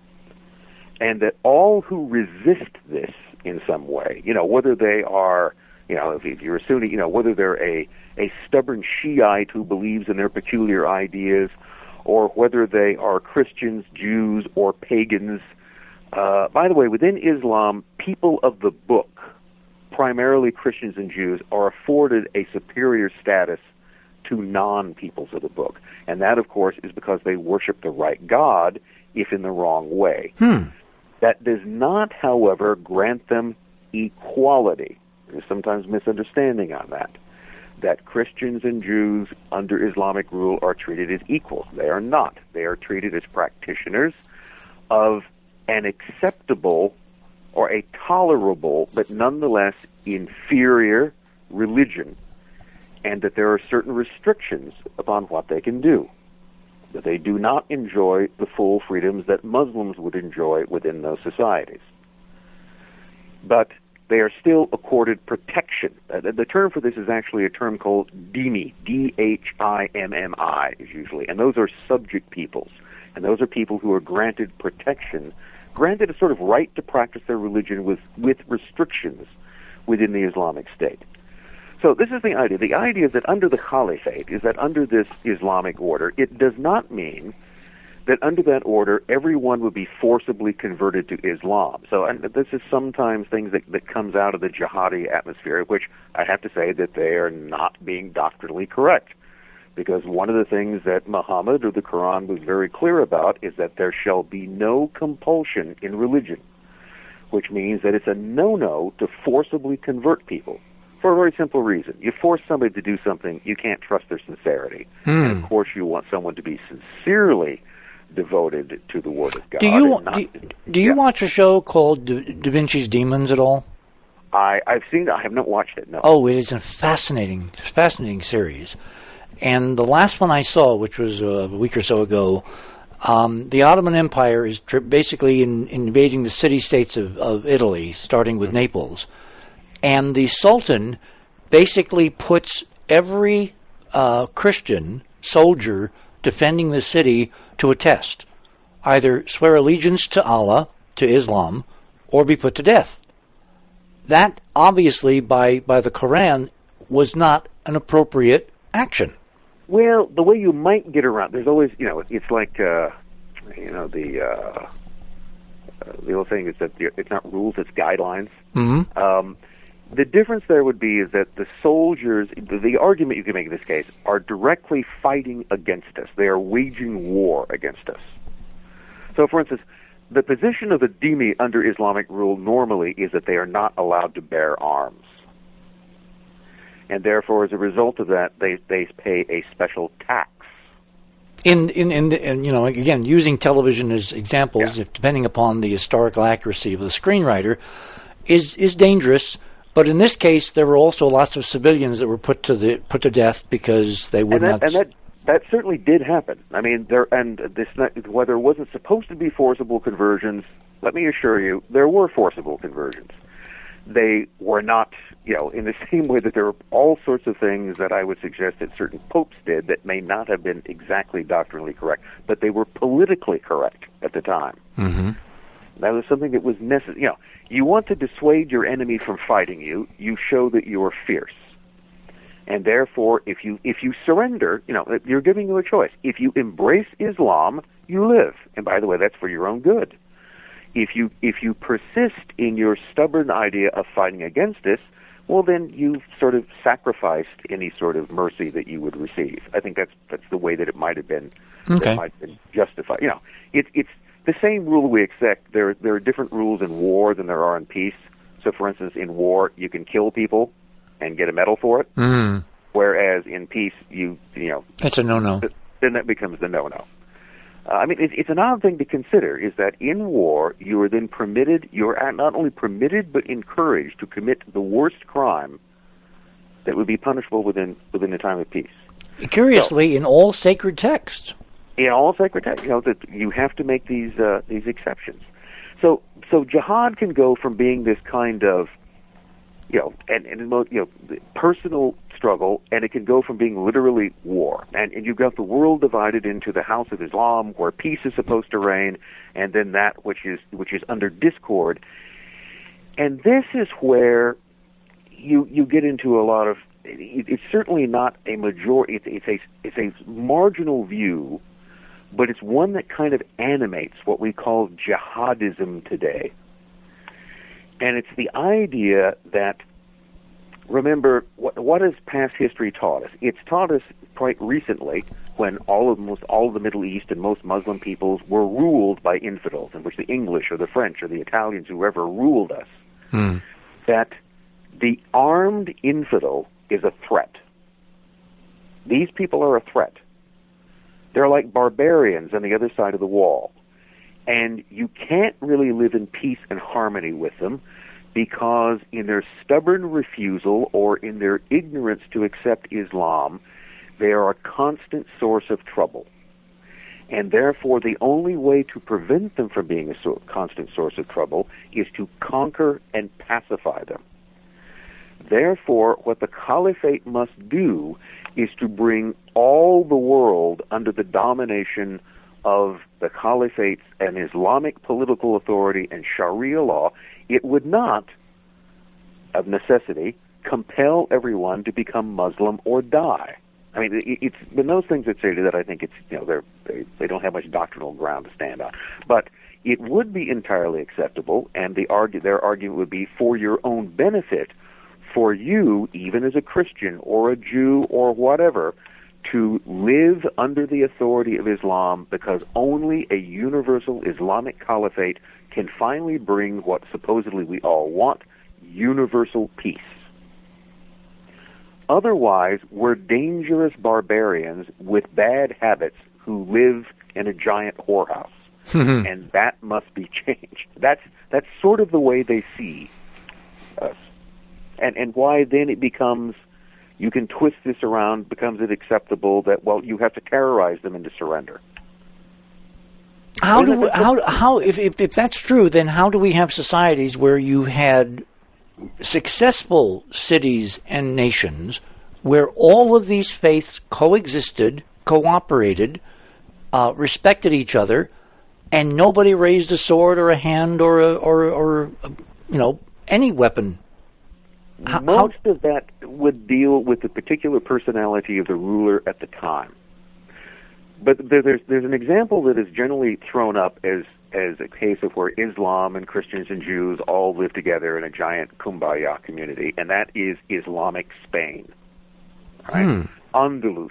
And that all who resist this in some way, whether they are, if you're a Sunni, whether they're a stubborn Shiite who believes in their peculiar ideas, or whether they are Christians, Jews, or pagans. By the way, within Islam, people of the book, primarily Christians and Jews, are afforded a superior status to non-peoples of the book. And that, of course, is because they worship the right God, if in the wrong way. That does not, however, grant them equality. There's sometimes misunderstanding on that Christians and Jews under Islamic rule are treated as equals. They are not. They are treated as practitioners of an acceptable or a tolerable but nonetheless inferior religion, and that there are certain restrictions upon what they can do. That they do not enjoy the full freedoms that Muslims would enjoy within those societies. But they are still accorded protection. The term for this is actually a term called dhimmi, D-H-I-M-M-I is usually, and those are subject peoples. And those are people who are granted protection granted a sort of right to practice their religion with restrictions within the Islamic State. So this is the idea. The idea is that under the caliphate, is that under this Islamic order, it does not mean that under that order everyone would be forcibly converted to Islam. So, and this is sometimes things that comes out of the jihadi atmosphere, which I have to say that they are not being doctrinally correct. Because one of the things that Muhammad or the Quran was very clear about is that there shall be no compulsion in religion, which means that it's a no-no to forcibly convert people. For a very simple reason. You force somebody to do something, you can't trust their sincerity. And of course you want someone to be sincerely devoted to the Word of God. Do you watch a show called Da Vinci's Demons at all? I've seen it. I have not watched it, no. Oh, it is a fascinating series. And the last one I saw, which was a week or so ago, the Ottoman Empire is basically invading the city-states of Italy, starting with Naples. And the Sultan basically puts every Christian soldier defending the city to a test. Either swear allegiance to Allah, to Islam, or be put to death. That, obviously, by the Quran, was not an appropriate action. Well, the way you might get around, there's always, it's like, the old saying is that it's not rules, it's guidelines. Mm-hmm. The difference there would be is that the soldiers, the argument you can make in this case, are directly fighting against us. They are waging war against us. So, for instance, the position of the dhimmi under Islamic rule normally is that they are not allowed to bear arms. And therefore, as a result of that, they pay a special tax. And again, using television as examples, depending upon the historical accuracy of the screenwriter, is dangerous. But in this case, there were also lots of civilians that were put to death because they would not. And that certainly did happen. I mean, whether it wasn't supposed to be forcible conversions, let me assure you, there were forcible conversions. They were not, in the same way that there were all sorts of things that I would suggest that certain popes did that may not have been exactly doctrinally correct, but they were politically correct at the time. Mm-hmm. That was something that was necessary. You want to dissuade your enemy from fighting you, you show that you are fierce. And therefore, if you surrender, you're giving you a choice. If you embrace Islam, you live. And by the way, that's for your own good. If you persist in your stubborn idea of fighting against us, well, then you've sort of sacrificed any sort of mercy that you would receive. I think that's the way that it might have been. Okay. That might have been justified. It's the same rule we accept. There are different rules in war than there are in peace. So, for instance, in war, you can kill people and get a medal for it. Mm-hmm. Whereas in peace, it's a no-no. Then that becomes the no-no. It's an odd thing to consider, is that in war, you are then permitted, you're not only permitted, but encouraged to commit the worst crime that would be punishable within the time of peace. Curiously, in all sacred texts. In all sacred texts, that you have to make these exceptions. So jihad can go from being this kind of, personal struggle, and it can go from being literally war. And you've got the world divided into the House of Islam, where peace is supposed to reign, and then that which is under discord. And this is where you get into a lot of. It's certainly not a majority. It's a marginal view, but it's one that kind of animates what we call jihadism today. And it's the idea that, remember, what has past history taught us? It's taught us quite recently, when almost all of the Middle East and most Muslim peoples were ruled by infidels, in which the English or the French or the Italians, whoever ruled us, that the armed infidel is a threat. These people are a threat. They're like barbarians on the other side of the wall. And you can't really live in peace and harmony with them, because in their stubborn refusal or in their ignorance to accept Islam, they are a constant source of trouble. And therefore, the only way to prevent them from being a constant source of trouble is to conquer and pacify them. Therefore, what the caliphate must do is to bring all the world under the domination of the caliphates and Islamic political authority and Sharia law, it would not, of necessity, compel everyone to become Muslim or die. I mean, it's been those things that say that I think it's, you know, they don't have much doctrinal ground to stand on. But it would be entirely acceptable, and their argument would be for your own benefit, for you, even as a Christian or a Jew or whatever, to live under the authority of Islam, because only a universal Islamic caliphate can finally bring what supposedly we all want, universal peace. Otherwise, we're dangerous barbarians with bad habits who live in a giant whorehouse. And that must be changed. That's sort of the way they see us. And why then it becomes, you can twist this around, becomes it acceptable that, well, you have to terrorize them into surrender. If that's true, then how do we have societies where you had successful cities and nations where all of these faiths coexisted, cooperated, respected each other, and nobody raised a sword or a hand or any weapon? Most of that would deal with the particular personality of the ruler at the time. But there's an example that is generally thrown up as a case of where Islam and Christians and Jews all live together in a giant kumbaya community, and that is Islamic Spain. Right? Andalus,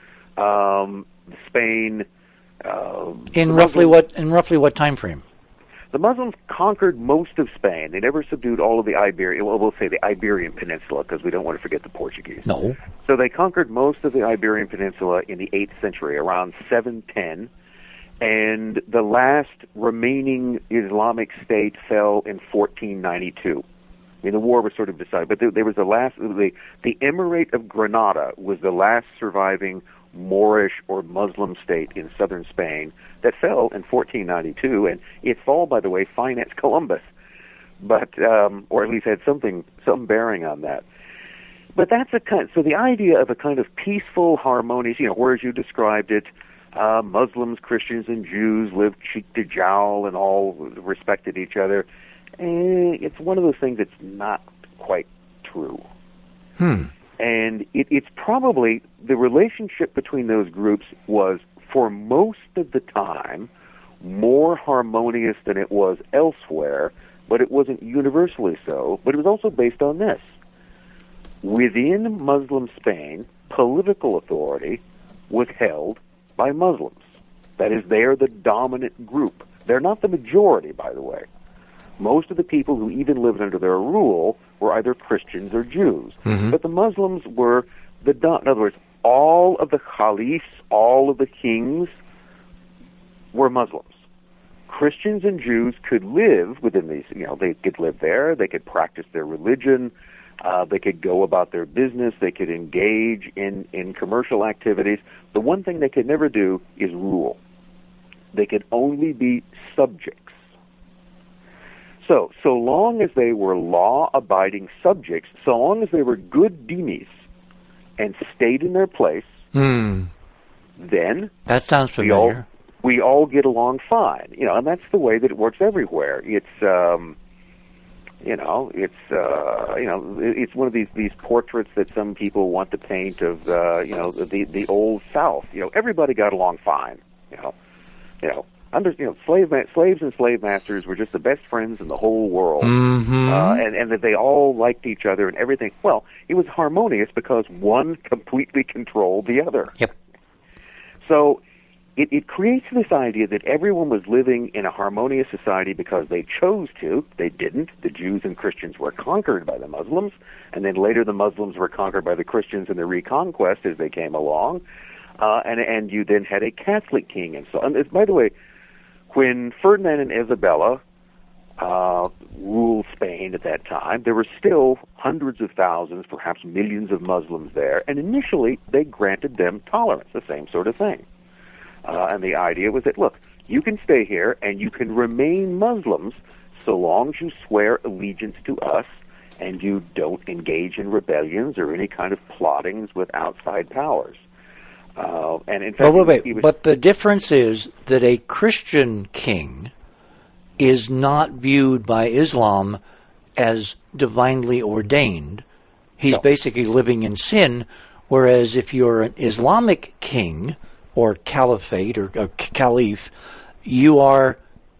Spain. In roughly what time frame? The Muslims conquered most of Spain. They never subdued all of the Iberian. Well, we'll say the Iberian Peninsula, because we don't want to forget the Portuguese. No. So they conquered most of the Iberian Peninsula in the 8th century, around 710, and the last remaining Islamic state fell in 1492. I mean, the war was sort of decided, but there was the Emirate of Granada was the last surviving Moorish or Muslim state in southern Spain that fell in 1492, and its fall, by the way, financed Columbus, but or at least had some bearing on that. But that's so the idea of a kind of peaceful, harmonious, whereas you described it, Muslims, Christians, and Jews lived cheek to jowl and all respected each other. It's one of those things that's not quite true. And it's probably the relationship between those groups was, for most of the time, more harmonious than it was elsewhere, but it wasn't universally so. But it was also based on this. Within Muslim Spain, political authority was held by Muslims. That is, they're the dominant group. They're not the majority, by the way. Most of the people who even lived under their rule were either Christians or Jews. But the Muslims were in other words, all of the caliphs, all of the kings were Muslims. Christians and Jews could live within these, they could live there, they could practice their religion, they could go about their business, they could engage in commercial activities. The one thing they could never do is rule. They could only be subjects. So long as they were law-abiding subjects, so long as they were good dhimmis and stayed in their place, then that sounds familiar. We all get along fine, and that's the way that it works everywhere. It's it's one of these portraits that some people want to paint of the old South. Everybody got along fine. Slaves and slave masters were just the best friends in the whole world, and that they all liked each other and everything. Well, it was harmonious because one completely controlled the other. Yep. So it creates this idea that everyone was living in a harmonious society because they chose to. They didn't. The Jews and Christians were conquered by the Muslims, and then later the Muslims were conquered by the Christians in the Reconquest as they came along, and you then had a Catholic king. And so, and by the way, when Ferdinand and Isabella ruled Spain at that time, there were still hundreds of thousands, perhaps millions of Muslims there, and initially they granted them tolerance, the same sort of thing. And the idea was that, look, you can stay here and you can remain Muslims so long as you swear allegiance to us and you don't engage in rebellions or any kind of plottings with outside powers. And in fact, But the difference is that a Christian king is not viewed by Islam as divinely ordained. He's basically living in sin, whereas if you're an Islamic king or caliphate or caliph, you are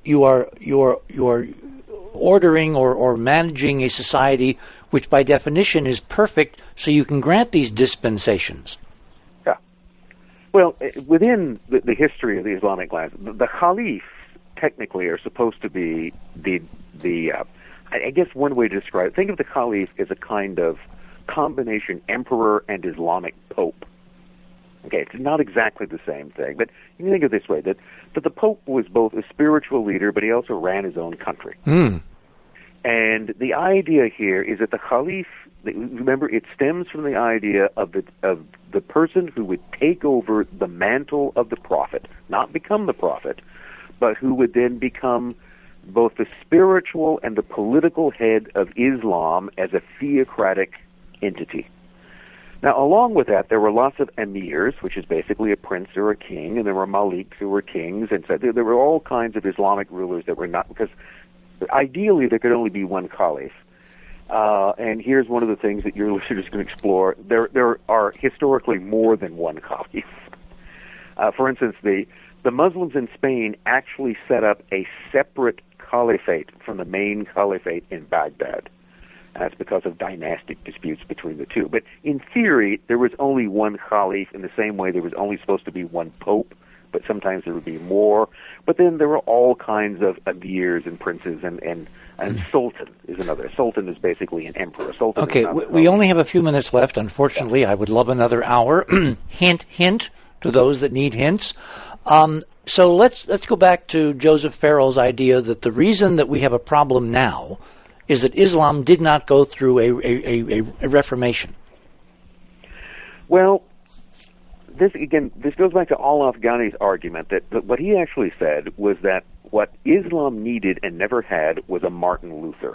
ordering or managing a society which by definition is perfect, so you can grant these dispensations. Yeah. Well, within the history of the Islamic lands, the caliphs technically are supposed to be I guess one way to describe it, think of the caliph as a kind of combination emperor and Islamic pope. Okay, it's not exactly the same thing, but you can think of it this way, that the pope was both a spiritual leader, but he also ran his own country. And the idea here is that the caliph, remember, it stems from the idea of the person who would take over the mantle of the prophet, not become the prophet, but who would then become both the spiritual and the political head of Islam as a theocratic entity. Now, along with that, there were lots of emirs, which is basically a prince or a king, and there were maliks who were kings, and so there were all kinds of Islamic rulers that were not, because ideally there could only be one caliph. And here's one of the things that your listeners can explore. There are historically more than one caliph. For instance, the Muslims in Spain actually set up a separate caliphate from the main caliphate in Baghdad. That's because of dynastic disputes between the two. But in theory, there was only one caliph, in the same way there was only supposed to be one pope, but sometimes there would be more. But then there were all kinds of emirs and princes, and sultan is another. Sultan is basically an emperor. Sultan okay, we only have a few minutes left, unfortunately. I would love another hour. Hint, hint, to those that need hints. So let's go back to Joseph Farrell's idea that the reason that we have a problem now is that Islam did not go through a reformation. Well, this goes back to al-Afghani's argument that what he actually said was that what Islam needed and never had was a Martin Luther.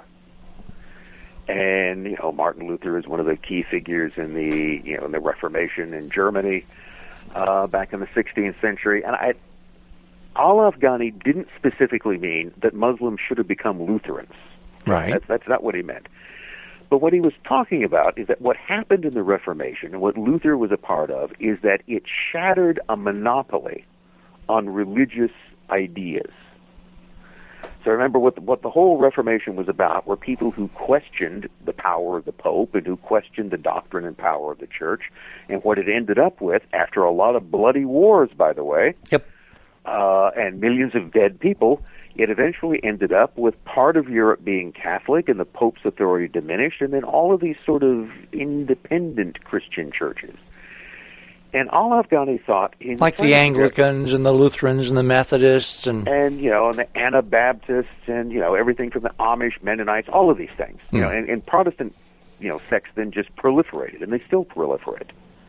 And, Martin Luther is one of the key figures in the Reformation in Germany back in the 16th century. And al-Afghani didn't specifically mean that Muslims should have become Lutherans. Right. That's not what he meant. But what he was talking about is that what happened in the Reformation, and what Luther was a part of, is that it shattered a monopoly on religious ideas. So remember what the whole Reformation was about were people who questioned the power of the Pope and who questioned the doctrine and power of the Church. And what it ended up with, after a lot of bloody wars, by the way, and millions of dead people, it eventually ended up with part of Europe being Catholic and the Pope's authority diminished, and then all of these sort of independent Christian churches. And al-Afghani thought... like the Anglicans and the Lutherans and the Methodists and the Anabaptists and, everything from the Amish, Mennonites, all of these things. And Protestant, sects then just proliferated, and they still proliferate.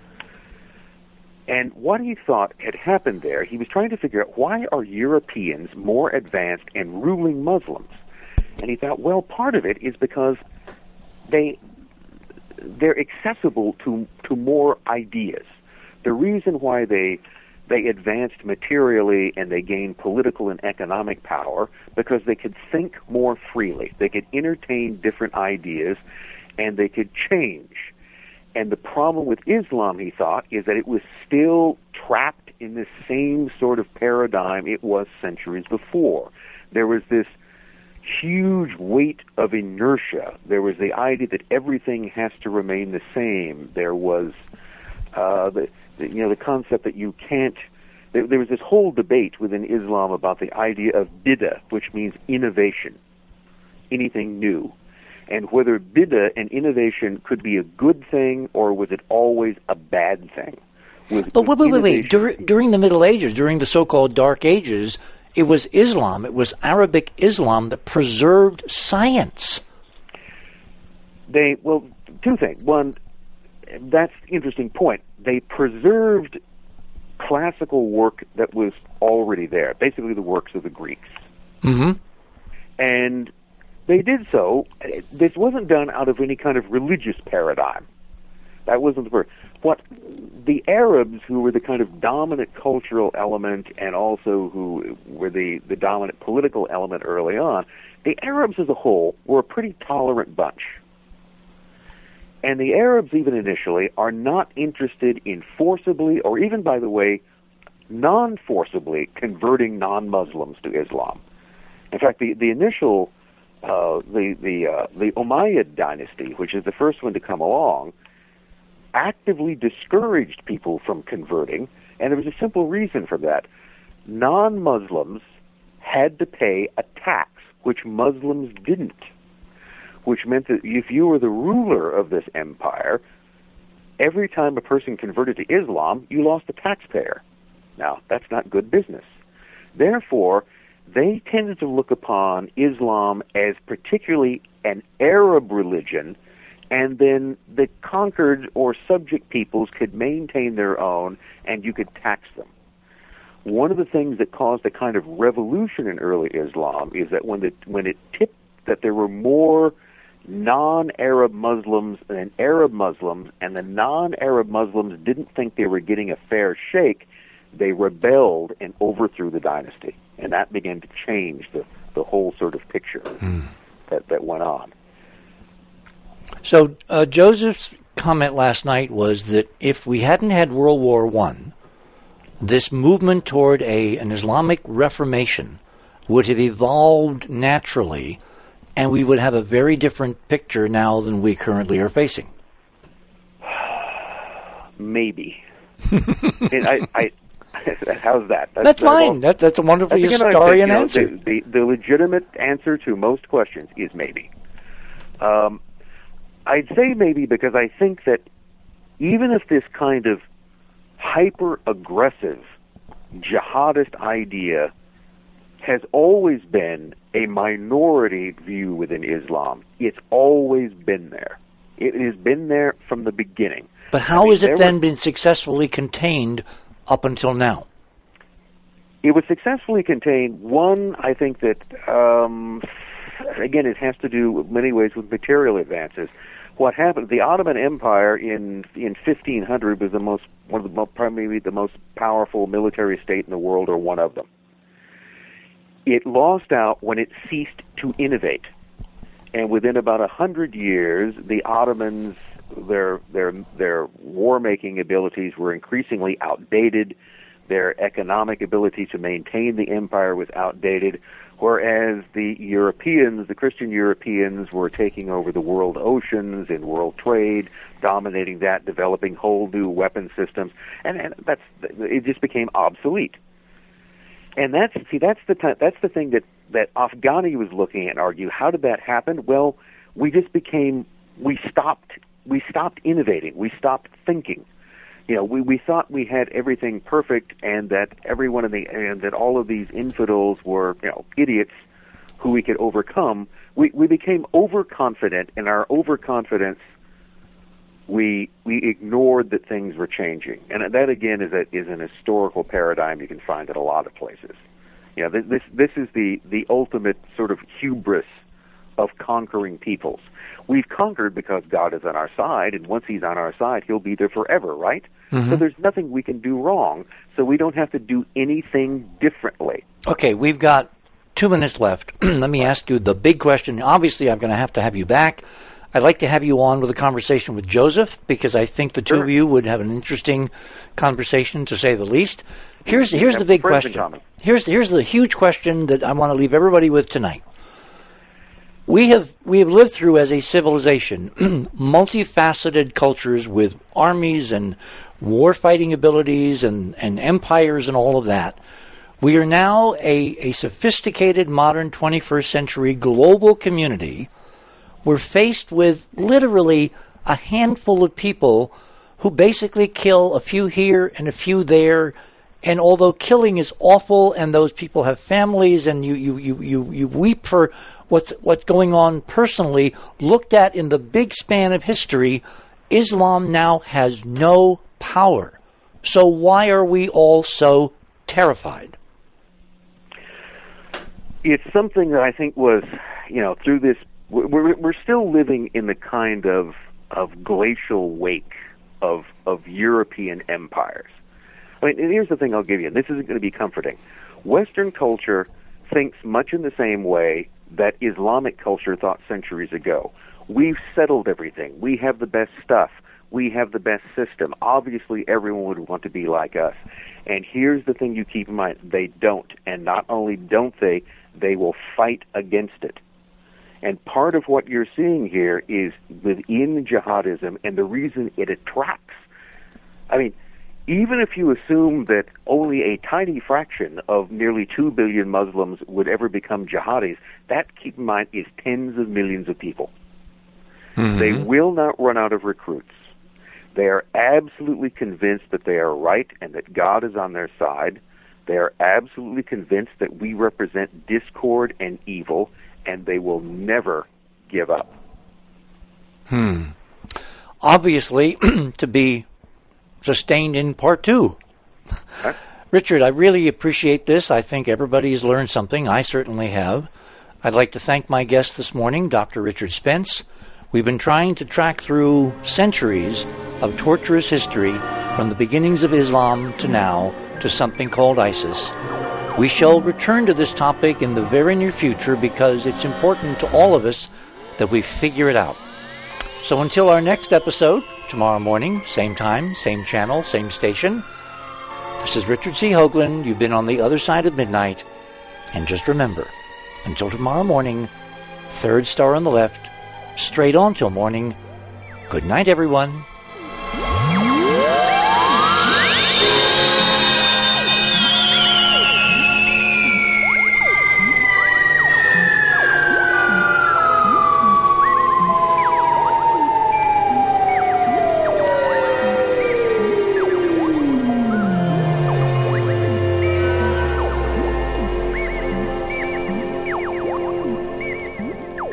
And what he thought had happened there, he was trying to figure out, why are Europeans more advanced and ruling Muslims? And he thought, well, part of it is because they're accessible to more ideas. The reason why they advanced materially and they gained political and economic power, because they could think more freely. They could entertain different ideas, and they could change. And the problem with Islam, he thought, is that it was still trapped in the same sort of paradigm it was centuries before. There was this huge weight of inertia. There was the idea that everything has to remain the same. There was the concept that you can't... There was this whole debate within Islam about the idea of bid'ah, which means innovation, anything new. And whether bid'ah and innovation could be a good thing, or was it always a bad thing? But wait. During the Middle Ages, during the so-called Dark Ages, it was Islam, it was Arabic Islam that preserved science. Two things. One, that's an interesting point. They preserved classical work that was already there, basically the works of the Greeks. Mm-hmm. And they did so. This wasn't done out of any kind of religious paradigm. That wasn't the first. What the Arabs, who were the kind of dominant cultural element and also who were the dominant political element early on, the Arabs as a whole were a pretty tolerant bunch. And the Arabs, even initially, are not interested in forcibly, or even, by the way, non-forcibly converting non-Muslims to Islam. In fact, the initial, the Umayyad dynasty, which is the first one to come along, actively discouraged people from converting, and there was a simple reason for that. Non-Muslims had to pay a tax, which Muslims didn't, which meant that if you were the ruler of this empire, every time a person converted to Islam, you lost a taxpayer. Now, that's not good business. Therefore, they tended to look upon Islam as particularly an Arab religion, and then the conquered or subject peoples could maintain their own, and you could tax them. One of the things that caused a kind of revolution in early Islam is that when it tipped that there were more non-Arab Muslims than Arab Muslims, and the non-Arab Muslims didn't think they were getting a fair shake, they rebelled and overthrew the dynasty. And that began to change the whole sort of picture that went on. So Joseph's comment last night was that if we hadn't had World War I, this movement toward an Islamic Reformation would have evolved naturally, and we would have a very different picture now than we currently are facing. Maybe. And how's that? That's fine. That's a wonderful historian answer. The legitimate answer to most questions is maybe. I'd say maybe because I think that even if this kind of hyper-aggressive jihadist idea has always been a minority view within Islam, it's always been there. It has been there from the beginning. But how has it then been successfully contained up until now? It was successfully contained. One, I think that, again, it has to do in many ways with material advances. What happened, the Ottoman Empire in 1500 was probably the most powerful military state in the world, or one of them. It lost out when it ceased to innovate. And within about 100 years, the Ottomans, their war-making abilities were increasingly outdated. Their economic ability to maintain the empire was outdated, whereas the Europeans, the Christian Europeans, were taking over the world oceans and world trade, dominating that, developing whole new weapon systems, and it just became obsolete. And that's the thing that Afghani was looking at and argued. How did that happen? Well, we stopped innovating. We stopped thinking. You know, we thought we had everything perfect, and that and that all of these infidels were, idiots who we could overcome. We became overconfident, and our overconfidence, we ignored that things were changing. And that again is an historical paradigm you can find in a lot of places. This is the ultimate sort of hubris of conquering peoples. We've conquered because God is on our side, and once He's on our side, He'll be there forever, right? Mm-hmm. So there's nothing we can do wrong, so we don't have to do anything differently. Okay, we've got 2 minutes left. Let me ask you the big question. Obviously, I'm going to have you back. I'd like to have you on with a conversation with Joseph, because I think the two of you would have an interesting conversation, to say the least. Here's the big question. Here's the huge question that I want to leave everybody with tonight. We have lived through, as a civilization, multifaceted cultures with armies and war-fighting abilities and empires and all of that. We are now a sophisticated, modern 21st century global community. We're faced with literally a handful of people who basically kill a few here and a few there. And although killing is awful, and those people have families, and you weep for what's going on personally, looked at in the big span of history, Islam now has no power. So why are we all so terrified? It's something that I think was, through this, we're still living in the kind of glacial wake of European empires. I mean, and here's the thing I'll give you, and this isn't going to be comforting. Western culture thinks much in the same way that Islamic culture thought centuries ago. We've settled everything. We have the best stuff. We have the best system. Obviously, everyone would want to be like us. And here's the thing you keep in mind. They don't. And not only don't they will fight against it. And part of what you're seeing here is within jihadism, and the reason it attracts. I mean, even if you assume that only a tiny fraction of nearly 2 billion Muslims would ever become jihadis, that, keep in mind, is tens of millions of people. Mm-hmm. They will not run out of recruits. They are absolutely convinced that they are right and that God is on their side. They are absolutely convinced that we represent discord and evil, and they will never give up. Obviously, to be sustained in part 2. Huh? Richard, I really appreciate this. I think everybody has learned something. I certainly have. I'd like to thank my guest this morning, Dr. Richard Spence. We've been trying to track through centuries of torturous history from the beginnings of Islam to now to something called ISIS. We shall return to this topic in the very near future because it's important to all of us that we figure it out. So until our next episode, tomorrow morning, same time, same channel, same station, this is Richard C. Hoagland. You've been on the other side of midnight. And just remember, until tomorrow morning, third star on the left, straight on till morning. Good night, everyone.